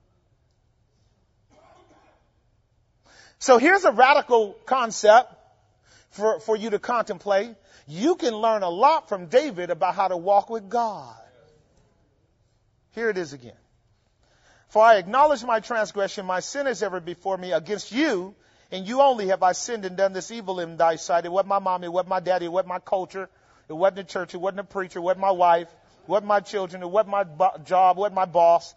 So here's a radical concept for, for you to contemplate. You can learn a lot from David about how to walk with God. Here it is again. For I acknowledge my transgression, my sin is ever before me. Against you, and you only have I sinned and done this evil in thy sight. It wasn't my mommy, it wasn't my daddy, it wasn't my culture, it wasn't the church, it wasn't the preacher, it wasn't my wife, it wasn't my children, it wasn't my bo- job, it wasn't my boss.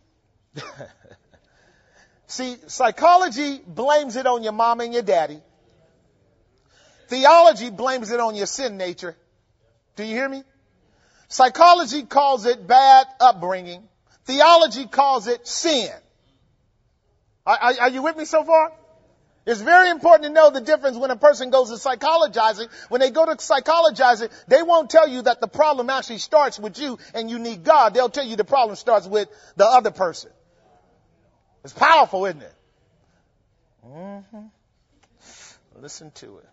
See, psychology blames it on your mom and your daddy. Theology blames it on your sin nature. Do you hear me? Psychology calls it bad upbringing. Theology calls it sin. Are, are, are you with me so far? It's very important to know the difference when a person goes to psychologizing. When they go to psychologizing, they won't tell you that the problem actually starts with you and you need God. They'll tell you the problem starts with the other person. It's powerful, isn't it? Mm-hmm. Listen to it.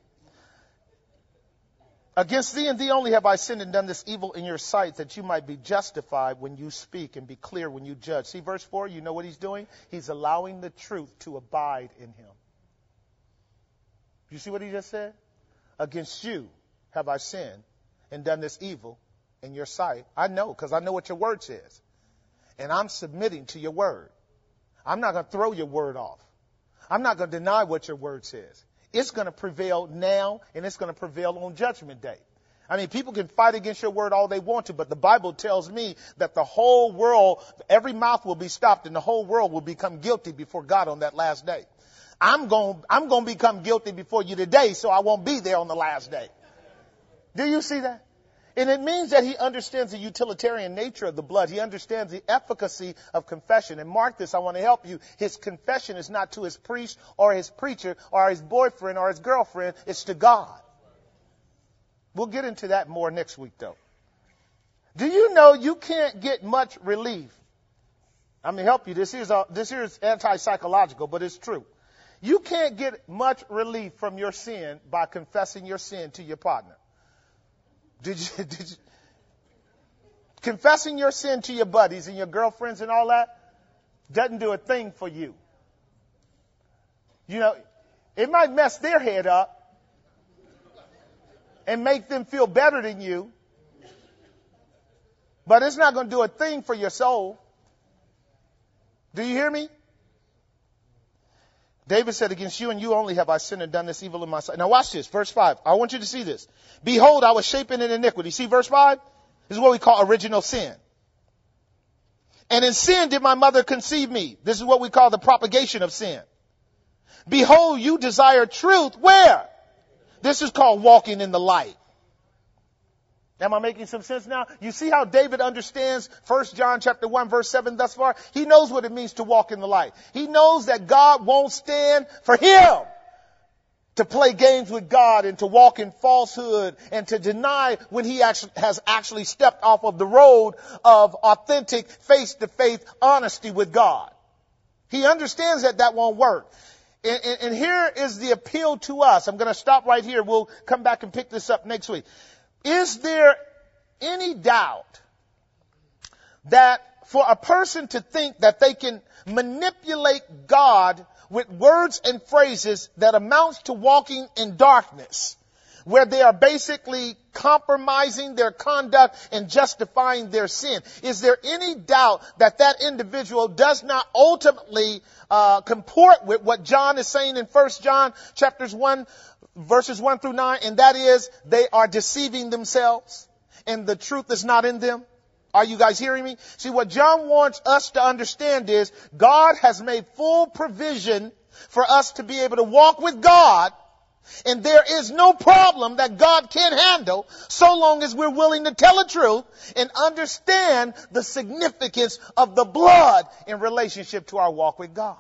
Against thee and thee only have I sinned and done this evil in your sight, that you might be justified when you speak and be clear when you judge. See verse four, you know what he's doing? He's allowing the truth to abide in him. You see what he just said? Against you have I sinned and done this evil in your sight. I know, because I know what your word says. And I'm submitting to your word. I'm not going to throw your word off. I'm not going to deny what your word says. It's going to prevail now, and it's going to prevail on Judgment Day. I mean, people can fight against your word all they want to, but the Bible tells me that the whole world, every mouth will be stopped and the whole world will become guilty before God on that last day. I'm going, I'm going to become guilty before you today, so I won't be there on the last day. Do you see that? And it means that he understands the utilitarian nature of the blood. He understands the efficacy of confession. And mark this, I want to help you. His confession is not to his priest or his preacher or his boyfriend or his girlfriend. It's to God. We'll get into that more next week, though. Do you know you can't get much relief? I'm going to help you. This is a, this here is anti-psychological, but it's true. You can't get much relief from your sin by confessing your sin to your partner. Did you, did you, confessing your sin to your buddies and your girlfriends and all that doesn't do a thing for you. You know, it might mess their head up and make them feel better than you, but it's not going to do a thing for your soul. Do you hear me? David said, against you and you only have I sinned and done this evil in my sight. Now watch this, verse five. I want you to see this. Behold, I was shapen in iniquity. See verse five? This is what we call original sin. And in sin did my mother conceive me. This is what we call the propagation of sin. Behold, you desire truth. Where? This is called walking in the light. Am I making some sense now? You see how David understands First John chapter one verse seven thus far? He knows what it means to walk in the light. He knows that God won't stand for him to play games with God and to walk in falsehood and to deny when he actually has actually stepped off of the road of authentic face-to-face honesty with God. He understands that that won't work. And, and, and here is the appeal to us. I'm going to stop right here. We'll come back and pick this up next week. Is there any doubt that for a person to think that they can manipulate God with words and phrases that amounts to walking in darkness, where they are basically compromising their conduct and justifying their sin? Is there any doubt that that individual does not ultimately uh, comport with what John is saying in First John chapters one, verses one through nine, and that is they are deceiving themselves and the truth is not in them? Are you guys hearing me? See, what John wants us to understand is God has made full provision for us to be able to walk with God, and there is no problem that God can't handle so long as we're willing to tell the truth and understand the significance of the blood in relationship to our walk with God.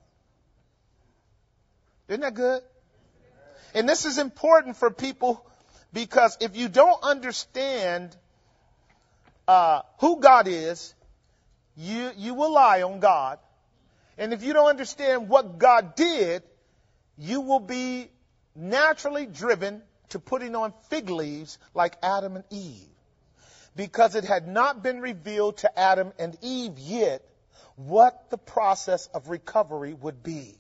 Isn't that good? And this is important for people because if you don't understand uh, who God is, you, you will lie on God. And if you don't understand what God did, you will be naturally driven to putting on fig leaves like Adam and Eve. Because it had not been revealed to Adam and Eve yet what the process of recovery would be.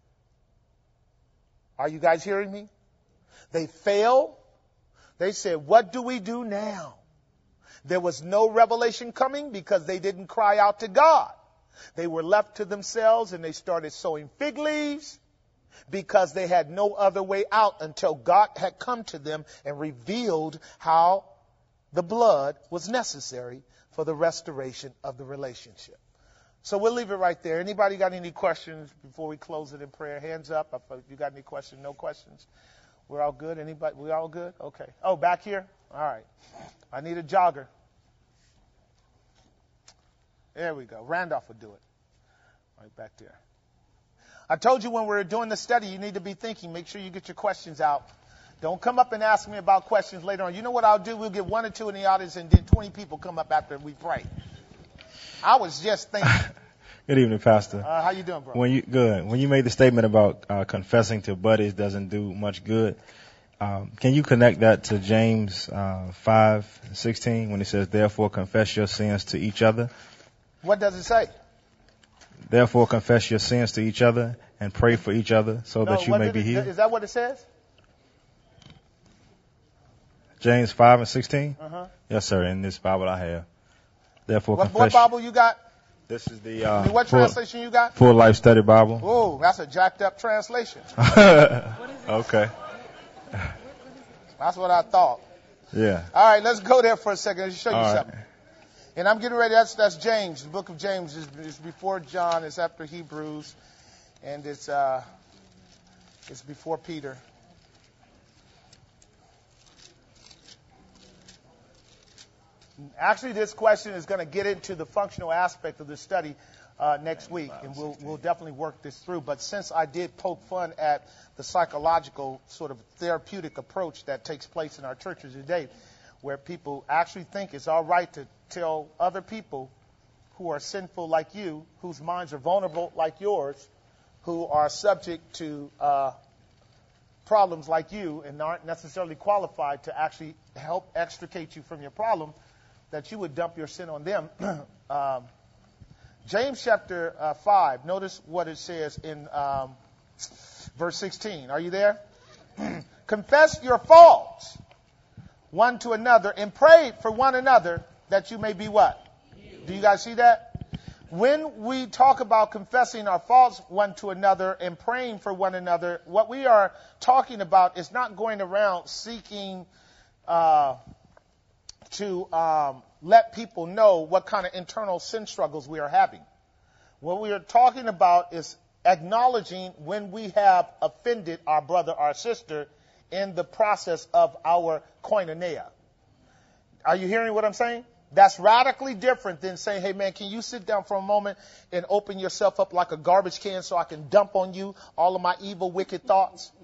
Are you guys hearing me? They failed. They said, what do we do now? There was no revelation coming because they didn't cry out to God. They were left to themselves and they started sowing fig leaves because they had no other way out until God had come to them and revealed how the blood was necessary for the restoration of the relationship. So we'll leave it right there. Anybody got any questions before we close it in prayer? Hands up. If you got any questions, no questions. We're all good? Anybody? We all good? Okay. Oh, back here? All right. I need a jogger. There we go. Randolph will do it. Right back there. I told you when we were doing the study, you need to be thinking. Make sure you get your questions out. Don't come up and ask me about questions later on. You know what I'll do? We'll get one or two in the audience and then twenty people come up after we pray. I was just thinking. Good evening, Pastor. Uh, how you doing, bro? When you good. When you made the statement about uh, confessing to buddies doesn't do much good, um, can you connect that to James uh, five sixteen when it says, "Therefore confess your sins to each other"? What does it say? Therefore confess your sins to each other and pray for each other so no, that you may be it, healed. Is that what it says? James five and sixteen. Uh-huh. Yes, sir. In this Bible I have. Therefore what, confess. what Bible you got? This is the uh, what full, translation you got? Full Life Study Bible. Oh, that's a jacked up translation. Okay. That's what I thought. Yeah. All right, let's go there for a second. Let me show you All something. right. And I'm getting ready. That's that's James. The book of James is, is before John. It's after Hebrews, and it's uh, it's before Peter. Actually, this question is going to get into the functional aspect of the study uh, next week, and we'll we'll definitely work this through. But since I did poke fun at the psychological sort of therapeutic approach that takes place in our churches today, where people actually think it's all right to tell other people who are sinful like you, whose minds are vulnerable like yours, who are subject to uh, problems like you and aren't necessarily qualified to actually help extricate you from your problem, that you would dump your sin on them. um, James chapter uh, five, notice what it says in um, verse sixteen. Are you there? Confess your faults one to another and pray for one another that you may be what? Do you guys see that? When we talk about confessing our faults one to another and praying for one another, what we are talking about is not going around seeking uh, to um, let people know what kind of internal sin struggles we are having. What we are talking about is acknowledging when we have offended our brother or sister in the process of our koinonia. Are you hearing what I'm saying? That's radically different than saying, hey, man, can you sit down for a moment and open yourself up like a garbage can so I can dump on you all of my evil, wicked thoughts?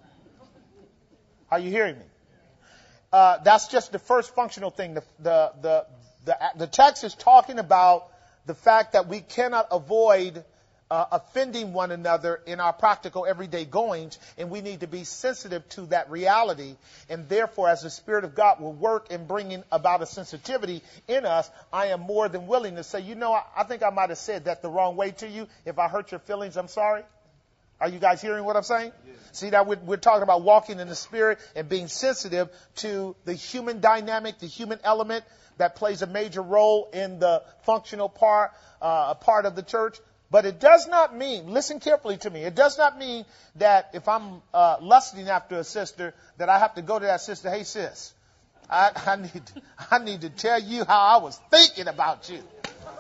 Are you hearing me? Uh, that's just the first functional thing. The, the, the, the, the text is talking about the fact that we cannot avoid Uh, offending one another in our practical everyday goings, and we need to be sensitive to that reality. And therefore, as the Spirit of God will work in bringing about a sensitivity in us, I am more than willing to say, you know, I, I think I might have said that the wrong way to you. If I hurt your feelings, I'm sorry. Are you guys hearing what I'm saying? Yes. See, that we're, we're talking about walking in the Spirit and being sensitive to the human dynamic, the human element that plays a major role in the functional part, uh, part of the church. But it does not mean, listen carefully to me, it does not mean that if I'm uh, lusting after a sister, that I have to go to that sister, hey sis, I, I need to, I need to tell you how I was thinking about you.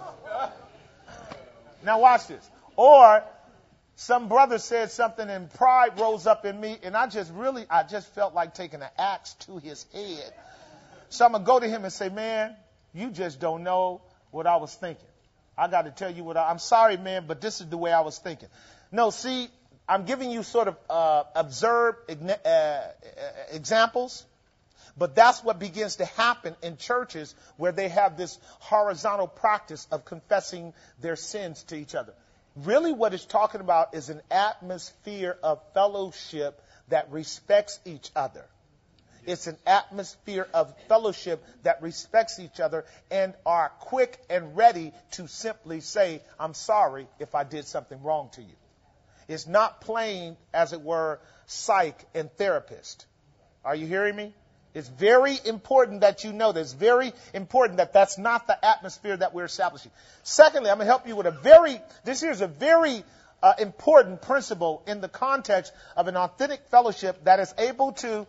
Now watch this. Or some brother said something and pride rose up in me, and I just really, I just felt like taking an axe to his head. So I'm going to go to him and say, man, you just don't know what I was thinking. I got to tell you what I, I'm sorry, man, but this is the way I was thinking. No, see, I'm giving you sort of uh, observed uh, examples, but that's what begins to happen in churches where they have this horizontal practice of confessing their sins to each other. Really what it's talking about is an atmosphere of fellowship that respects each other. It's an atmosphere of fellowship that respects each other and are quick and ready to simply say, I'm sorry if I did something wrong to you. It's not playing, as it were, psych and therapist. Are you hearing me? It's very important that you know this. It's very important that that's not the atmosphere that we're establishing. Secondly, I'm going to help you with a very, this here is a very uh, important principle in the context of an authentic fellowship that is able to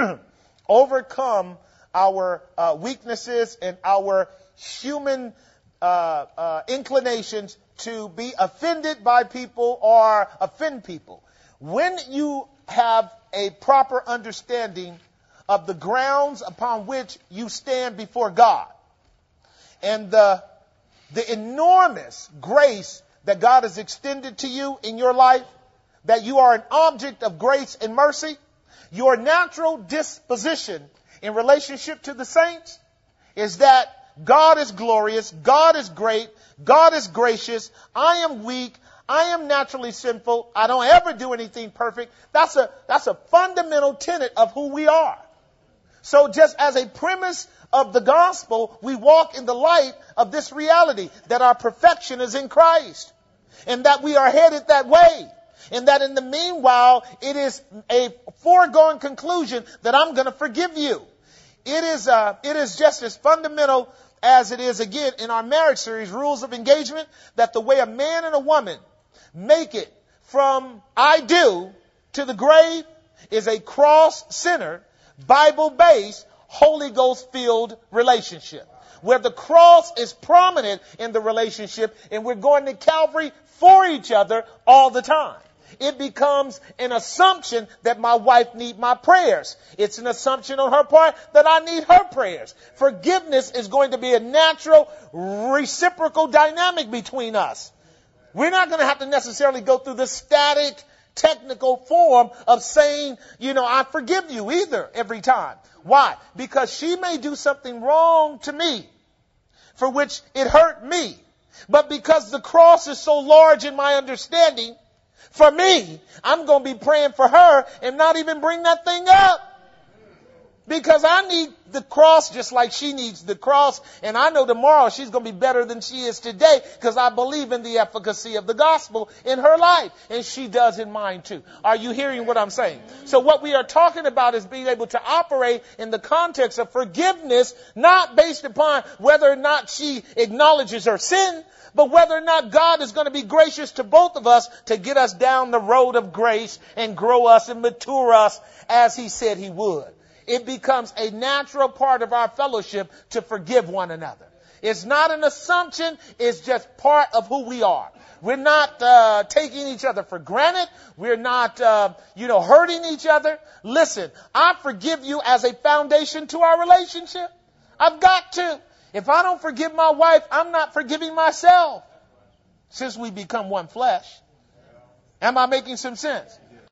overcome our uh, weaknesses and our human uh, uh, inclinations to be offended by people or offend people. When you have a proper understanding of the grounds upon which you stand before God and the, the enormous grace that God has extended to you in your life, that you are an object of grace and mercy, your natural disposition in relationship to the saints is that God is glorious, God is great, God is gracious, I am weak, I am naturally sinful, I don't ever do anything perfect. That's a, that's a fundamental tenet of who we are. So just as a premise of the gospel, we walk in the light of this reality that our perfection is in Christ and that we are headed that way. And that in the meanwhile, it is a foregone conclusion that I'm going to forgive you. It is, uh, it is just as fundamental as it is, again, in our marriage series, Rules of Engagement, that the way a man and a woman make it from I do to the grave is a cross-centered, Bible-based, Holy Ghost filled relationship where the cross is prominent in the relationship and we're going to Calvary for each other all the time. It becomes an assumption that my wife needs my prayers. It's an assumption on her part that I need her prayers. Forgiveness is going to be a natural, reciprocal dynamic between us. We're not going to have to necessarily go through the static, technical form of saying, you know, I forgive you either every time. Why? Because she may do something wrong to me for which it hurt me. But because the cross is so large in my understanding, for me, I'm going to be praying for her and not even bring that thing up. Because I need the cross just like she needs the cross. And I know tomorrow she's going to be better than she is today because I believe in the efficacy of the gospel in her life. And she does in mine too. Are you hearing what I'm saying? So what we are talking about is being able to operate in the context of forgiveness, not based upon whether or not she acknowledges her sin, but whether or not God is going to be gracious to both of us to get us down the road of grace and grow us and mature us as he said he would. It becomes a natural part of our fellowship to forgive one another. It's not an assumption. It's just part of who we are. We're not uh, taking each other for granted. We're not, uh, you know, hurting each other. Listen, I forgive you as a foundation to our relationship. I've got to. If I don't forgive my wife, I'm not forgiving myself since we become one flesh. Am I making some sense?